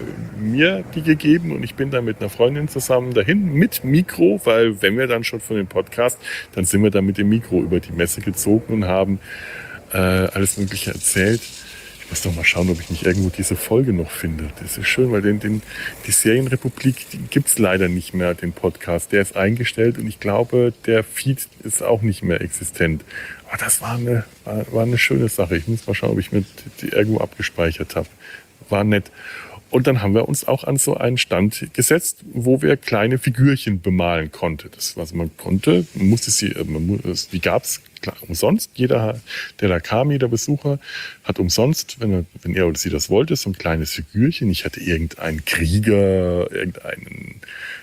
mir die gegeben, und ich bin dann mit einer Freundin zusammen dahin mit Mikro, weil wenn wir dann schon von dem Podcast, dann sind wir dann mit dem Mikro über die Messe gezogen und haben äh, alles Mögliche erzählt. Ich muss doch mal schauen, ob ich nicht irgendwo diese Folge noch finde. Das ist schön, weil den, den, die Serienrepublik gibt es leider nicht mehr, den Podcast. Der ist eingestellt, und ich glaube, der Feed ist auch nicht mehr existent. Aber das war eine, war, war eine schöne Sache. Ich muss mal schauen, ob ich mir die irgendwo abgespeichert habe. War nett. Und dann haben wir uns auch an so einen Stand gesetzt, wo wir kleine Figürchen bemalen konnten. Das, was man konnte, man musste sie, man, die gab es umsonst. Jeder, der da kam, jeder Besucher, hat umsonst, wenn er, wenn er oder sie das wollte, so ein kleines Figürchen. Ich hatte irgendeinen Krieger, irgendeinen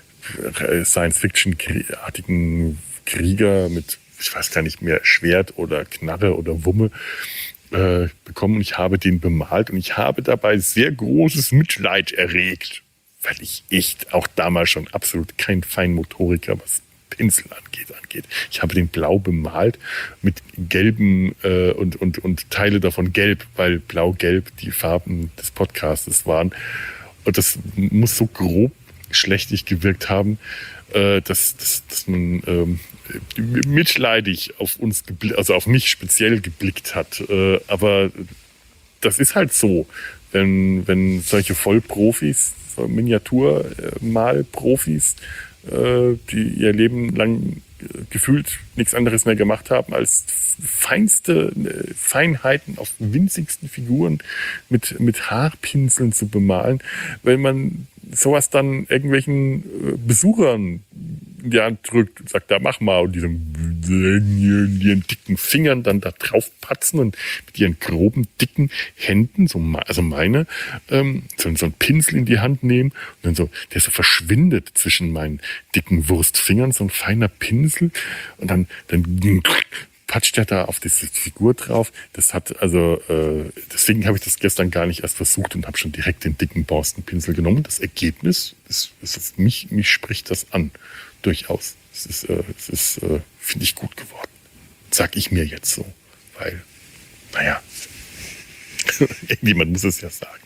Science-Fiction-artigen Krieger mit, ich weiß gar nicht mehr, Schwert oder Knarre oder Wumme äh, bekommen. Und ich habe den bemalt, und ich habe dabei sehr großes Mitleid erregt, weil ich echt auch damals schon absolut kein Feinmotoriker, was Pinsel angeht, angeht. Ich habe den blau bemalt mit gelben äh, und, und, und Teile davon gelb, weil blau-gelb die Farben des Podcastes waren. Und das muss so grob schlechtig gewirkt haben, äh, dass, dass, dass man ähm, mitleidig auf uns, gebl- also auf mich speziell geblickt hat. Äh, aber das ist halt so, wenn, wenn solche Vollprofis, so Miniaturmalprofis, die ihr Leben lang gefühlt nichts anderes mehr gemacht haben, als feinste Feinheiten auf winzigsten Figuren mit, mit Haarpinseln zu bemalen. Wenn man sowas dann irgendwelchen Besuchern in die Hand drückt und sagt, da mach mal, und die mit ihren dicken Fingern dann da drauf patzen und mit ihren groben, dicken Händen, so, also meine, ähm, so, so einen Pinsel in die Hand nehmen und dann so, der so verschwindet zwischen meinen dicken Wurstfingern, so ein feiner Pinsel, und dann, dann patscht er da auf diese Figur drauf. Das hat also, äh, deswegen habe ich das gestern gar nicht erst versucht und habe schon direkt den dicken Borstenpinsel genommen. Das Ergebnis ist, ist mich, mich spricht das an. Durchaus. Es ist, äh, es ist äh, finde ich, gut geworden. Sag ich mir jetzt so. Weil, naja, irgendjemand muss es ja sagen.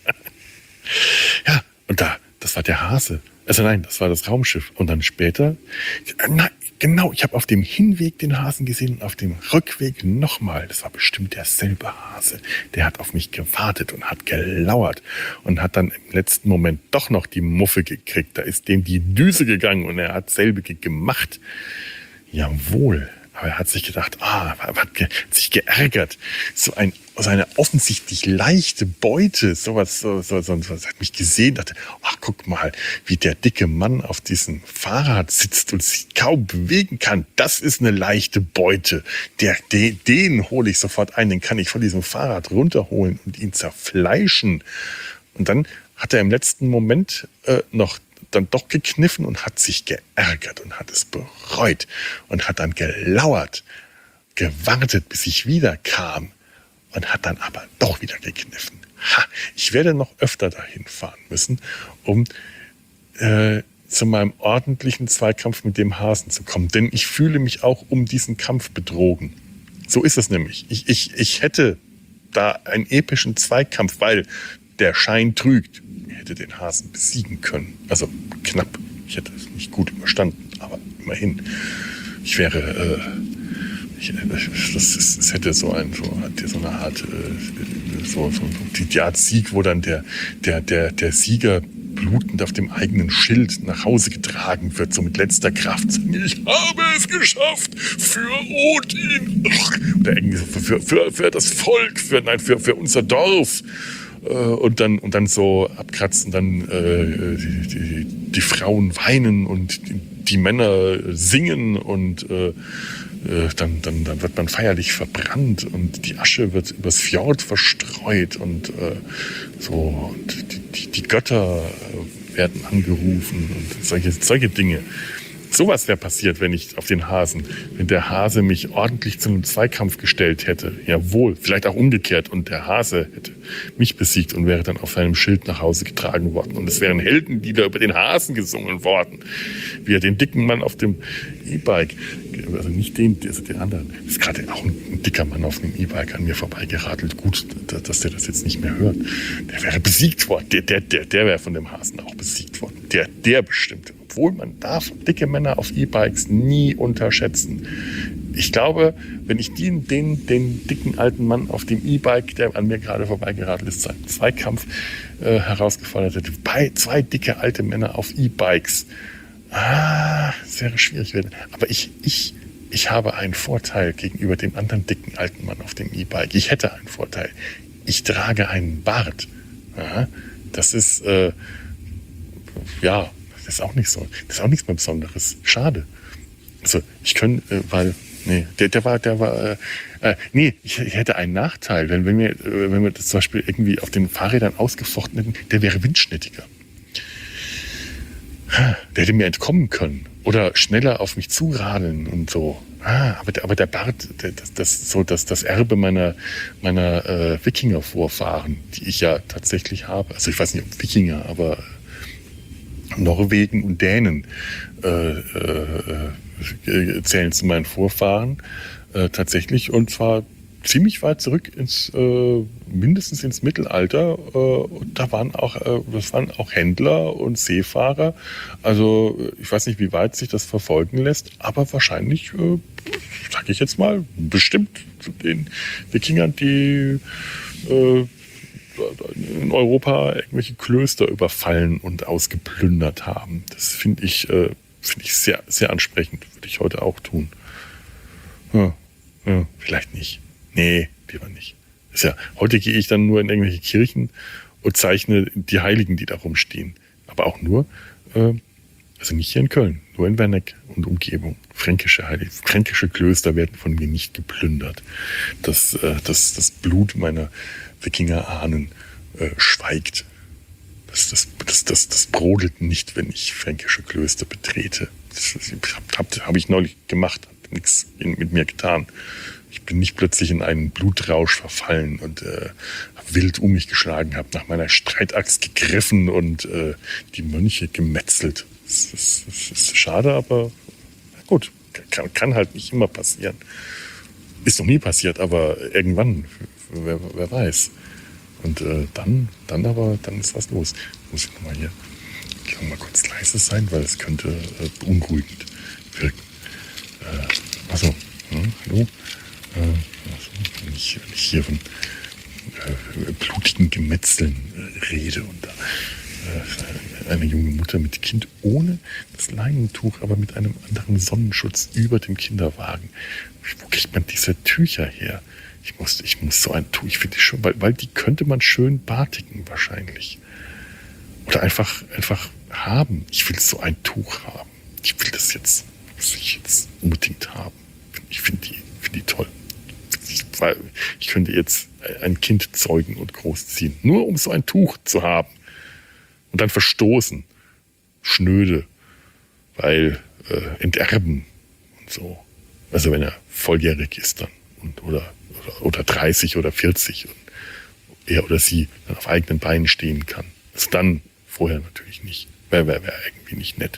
Ja, und da, das war der Hase. Also nein, das war das Raumschiff. Und dann später, na, genau, ich habe auf dem Hinweg den Hasen gesehen und auf dem Rückweg nochmal. Das war bestimmt derselbe Hase. Der hat auf mich gewartet und hat gelauert und hat dann im letzten Moment doch noch die Muffe gekriegt. Da ist dem die Düse gegangen und er hat selbige gemacht. Jawohl. Aber er hat sich gedacht, ah, er hat ge- sich geärgert. So ein, so eine offensichtlich leichte Beute, sowas, so, so, so, so, hat mich gesehen, dachte, ach, guck mal, wie der dicke Mann auf diesem Fahrrad sitzt und sich kaum bewegen kann. Das ist eine leichte Beute. Der, den, den hole ich sofort ein, den kann ich von diesem Fahrrad runterholen und ihn zerfleischen. Und dann hat er im letzten Moment äh, noch dann doch gekniffen und hat sich geärgert und hat es bereut und hat dann gelauert, gewartet, bis ich wieder kam und hat dann aber doch wieder gekniffen. ha, ich werde noch öfter dahin fahren müssen, um äh, zu meinem ordentlichen Zweikampf mit dem Hasen zu kommen. Denn ich fühle mich auch um diesen Kampf betrogen. So ist es nämlich. Ich, ich, ich hätte da einen epischen Zweikampf, weil der Schein trügt. Ich hätte den Hasen besiegen können. Also knapp. Ich hätte es nicht gut überstanden, aber immerhin. Ich wäre, äh, ich, das, ist, das hätte so ein, so, so eine Art, äh, so, so die Art Sieg, wo dann der, der, der, der Sieger blutend auf dem eigenen Schild nach Hause getragen wird, so mit letzter Kraft. Ich habe es geschafft für Odin. Oder irgendwie so für, für, für das Volk, für, nein, für, für unser Dorf. Und dann, und dann so abkratzen, dann äh, die, die, die Frauen weinen und die, die Männer singen und äh, dann, dann, dann wird man feierlich verbrannt und die Asche wird übers Fjord verstreut und äh, so und die, die, die Götter werden angerufen und solche, solche Dinge. Sowas wäre passiert, wenn ich auf den Hasen, wenn der Hase mich ordentlich zu einem Zweikampf gestellt hätte. Jawohl, vielleicht auch umgekehrt. Und der Hase hätte mich besiegt und wäre dann auf seinem Schild nach Hause getragen worden. Und es wären Heldenlieder über den Hasen gesungen worden. Wie er den dicken Mann auf dem E-Bike, also nicht den, also den anderen, ist gerade auch ein dicker Mann auf dem E-Bike an mir vorbeigeradelt. Gut, dass der das jetzt nicht mehr hört. Der wäre besiegt worden. Der, der, der, der wäre von dem Hasen auch besiegt worden. Der, der bestimmt. Obwohl man darf dicke Männer auf E-Bikes nie unterschätzen. Ich glaube, wenn ich den, den, den dicken alten Mann auf dem E-Bike, der an mir gerade vorbeigeradelt ist, zu einem Zweikampf äh, herausgefordert hätte, bei zwei dicke alte Männer auf E-Bikes, ah, das wäre schwierig. Aber ich, ich, ich habe einen Vorteil gegenüber dem anderen dicken alten Mann auf dem E-Bike. Ich hätte einen Vorteil. Ich trage einen Bart. Aha, das ist, äh, ja, das ist auch nicht so. Das ist auch nichts mehr Besonderes. Schade. Also ich könnte, äh, weil, nee, der, der war, der war, äh, äh, nee, ich, ich hätte einen Nachteil, wenn, wenn wir, äh, wenn wir das zum Beispiel irgendwie auf den Fahrrädern ausgefochten hätten, der wäre windschnittiger. Der hätte mir entkommen können oder schneller auf mich zuradeln und so. Ah, aber der, aber der Bart, der, das, das so das, das Erbe meiner meiner äh, Wikinger-Vorfahren, die ich ja tatsächlich habe. Also ich weiß nicht, ob Wikinger, aber Norwegen und Dänen äh, äh, zählen zu meinen Vorfahren äh, tatsächlich, und zwar ziemlich weit zurück ins äh, mindestens ins Mittelalter. Äh, und da waren auch äh, das waren auch Händler und Seefahrer. Also ich weiß nicht, wie weit sich das verfolgen lässt, aber wahrscheinlich, äh, sage ich jetzt mal, bestimmt zu den Wikingern, die äh, in Europa irgendwelche Klöster überfallen und ausgeplündert haben. Das finde ich, äh, finde ich sehr, sehr ansprechend. Würde ich heute auch tun. Ja, ja, vielleicht nicht. Nee, lieber nicht. Ist ja, heute gehe ich dann nur in irgendwelche Kirchen und zeichne die Heiligen, die da rumstehen. Aber auch nur, äh, also nicht hier in Köln, nur in Werneck und Umgebung. Fränkische Heilige, fränkische Klöster werden von mir nicht geplündert. Das, äh, das, das Blut meiner Wikinger-Ahnen äh, schweigt. Das, das, das, das, das brodelt nicht, wenn ich fränkische Klöster betrete. Das habe hab, hab ich neulich gemacht, hat nichts mit mir getan. Ich bin nicht plötzlich in einen Blutrausch verfallen und äh, wild um mich geschlagen, habe nach meiner Streitaxt gegriffen und äh, die Mönche gemetzelt. Das, das, das ist schade, aber gut, kann, kann halt nicht immer passieren. Ist noch nie passiert, aber irgendwann, wer, wer weiß. Und äh, dann, dann aber, dann ist was los. Muss ich nochmal hier, ich kann mal kurz leise sein, weil es könnte äh, beunruhigend wirken. Äh, achso, hm, hallo. Äh, also, wenn, ich, wenn ich hier von äh, blutigen Gemetzeln äh, rede und da äh, eine junge Mutter mit Kind ohne das Leinentuch, aber mit einem anderen Sonnenschutz über dem Kinderwagen. Wo kriegt man diese Tücher her? Ich muss, ich muss so ein Tuch, ich finde die schön, weil, weil die könnte man schön batiken wahrscheinlich. Oder einfach, einfach haben. Ich will so ein Tuch haben. Ich will das jetzt, muss ich jetzt unbedingt haben. Ich finde die, finde die toll. Ich, weil ich könnte jetzt ein Kind zeugen und großziehen. Nur um so ein Tuch zu haben. Und dann verstoßen. Schnöde. Weil äh, enterben und so. Also wenn er volljährig ist dann. Und, oder, oder, oder dreißig oder vierzig. Und er oder sie dann auf eigenen Beinen stehen kann. Also dann, vorher natürlich nicht. Wäre wär, wär irgendwie nicht nett.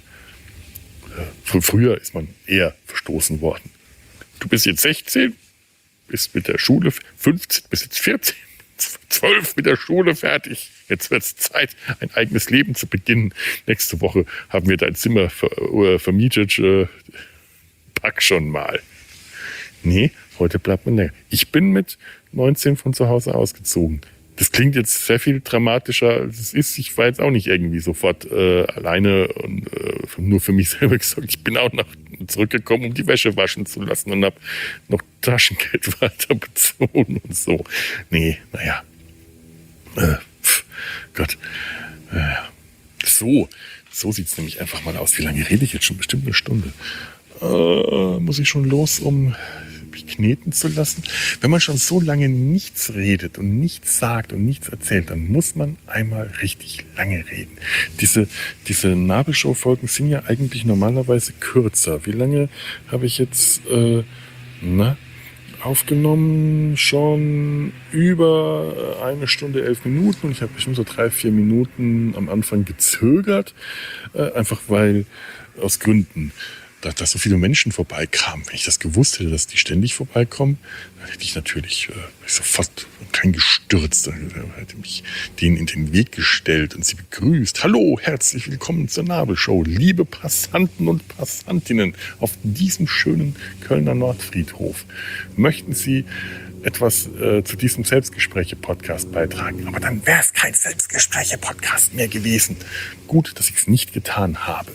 Fr- früher ist man eher verstoßen worden. Du bist jetzt sechzehn, bist mit der Schule fünfzehn, bist jetzt vierzehn, zwölf mit der Schule fertig. Jetzt wird es Zeit, ein eigenes Leben zu beginnen. Nächste Woche haben wir dein Zimmer ver äh, vermietet. Äh, pack schon mal. Nee, heute bleibt man länger. Ich bin mit neunzehn von zu Hause ausgezogen. Das klingt jetzt sehr viel dramatischer, als es ist. Ich war jetzt auch nicht irgendwie sofort äh, alleine und äh, nur für mich selber gesagt. Ich bin auch noch zurückgekommen, um die Wäsche waschen zu lassen und habe noch Taschengeld weiter bezogen und so. Nee, naja. Äh, pf, Gott. Äh, so, so sieht es nämlich einfach mal aus. Wie lange rede ich jetzt schon? Bestimmt eine Stunde. Äh, muss ich schon los, um mich kneten zu lassen? Wenn man schon so lange nichts redet und nichts sagt und nichts erzählt, dann muss man einmal richtig lange reden. Diese, diese Nabelshow-Folgen sind ja eigentlich normalerweise kürzer. Wie lange habe ich jetzt äh, na, aufgenommen? Schon über eine Stunde, elf Minuten. Und ich habe bestimmt so drei, vier Minuten am Anfang gezögert. Äh, einfach weil, aus Gründen, dass, dass so viele Menschen vorbeikamen. Wenn ich das gewusst hätte, dass die ständig vorbeikommen, dann hätte ich natürlich äh, sofort reingestürzt. Dann hätte mich denen in den Weg gestellt und sie begrüßt. Hallo, herzlich willkommen zur Nabelshow. Liebe Passanten und Passantinnen auf diesem schönen Kölner Nordfriedhof. Möchten Sie etwas äh, zu diesem Selbstgespräche-Podcast beitragen? Aber dann wäre es kein Selbstgespräche-Podcast mehr gewesen. Gut, dass ich es nicht getan habe.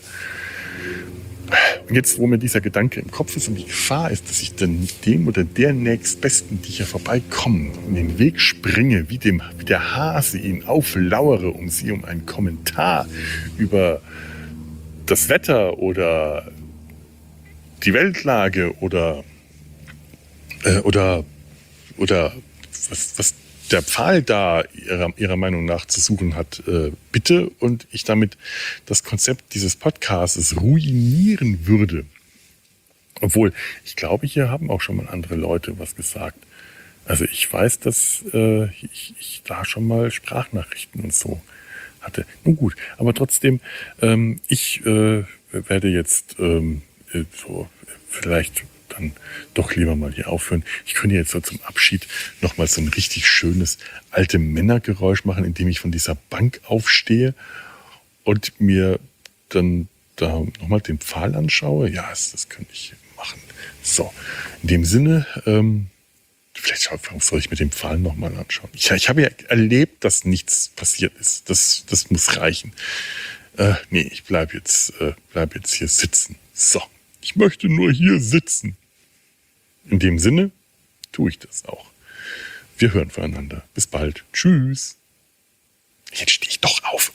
Und jetzt, wo mir dieser Gedanke im Kopf ist und die Gefahr ist, dass ich dann dem oder der Nächstbesten, die hier vorbeikommen, in den Weg springe, wie, dem, wie der Hase ihn auflauere, um sie um einen Kommentar über das Wetter oder die Weltlage oder, äh, oder, oder was, was der Pfahl da ihrer, ihrer Meinung nach zu suchen hat, äh, bitte, und ich damit das Konzept dieses Podcasts ruinieren würde. Obwohl, ich glaube, hier haben auch schon mal andere Leute was gesagt. Also ich weiß, dass äh, ich, ich da schon mal Sprachnachrichten und so hatte. Nun gut, aber trotzdem, ähm, ich äh, werde jetzt ähm, so vielleicht dann doch lieber mal hier aufhören. Ich könnte jetzt so zum Abschied nochmal so ein richtig schönes alte Männergeräusch machen, indem ich von dieser Bank aufstehe und mir dann da nochmal den Pfahl anschaue. Ja, das, das könnte ich machen. So, in dem Sinne, ähm, vielleicht soll ich mir den Pfahl nochmal anschauen. Ich, ich habe ja erlebt, dass nichts passiert ist. Das, das muss reichen. Äh, nee, ich bleib jetzt, äh, bleib jetzt hier sitzen. So, ich möchte nur hier sitzen. In dem Sinne tue ich das auch. Wir hören voneinander. Bis bald. Tschüss. Jetzt stehe ich doch auf.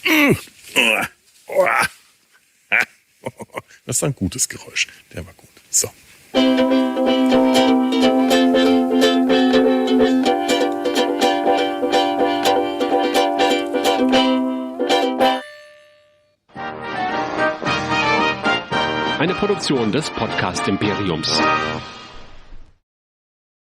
Das ist ein gutes Geräusch. Der war gut. So. Eine Produktion des Podcast Imperiums.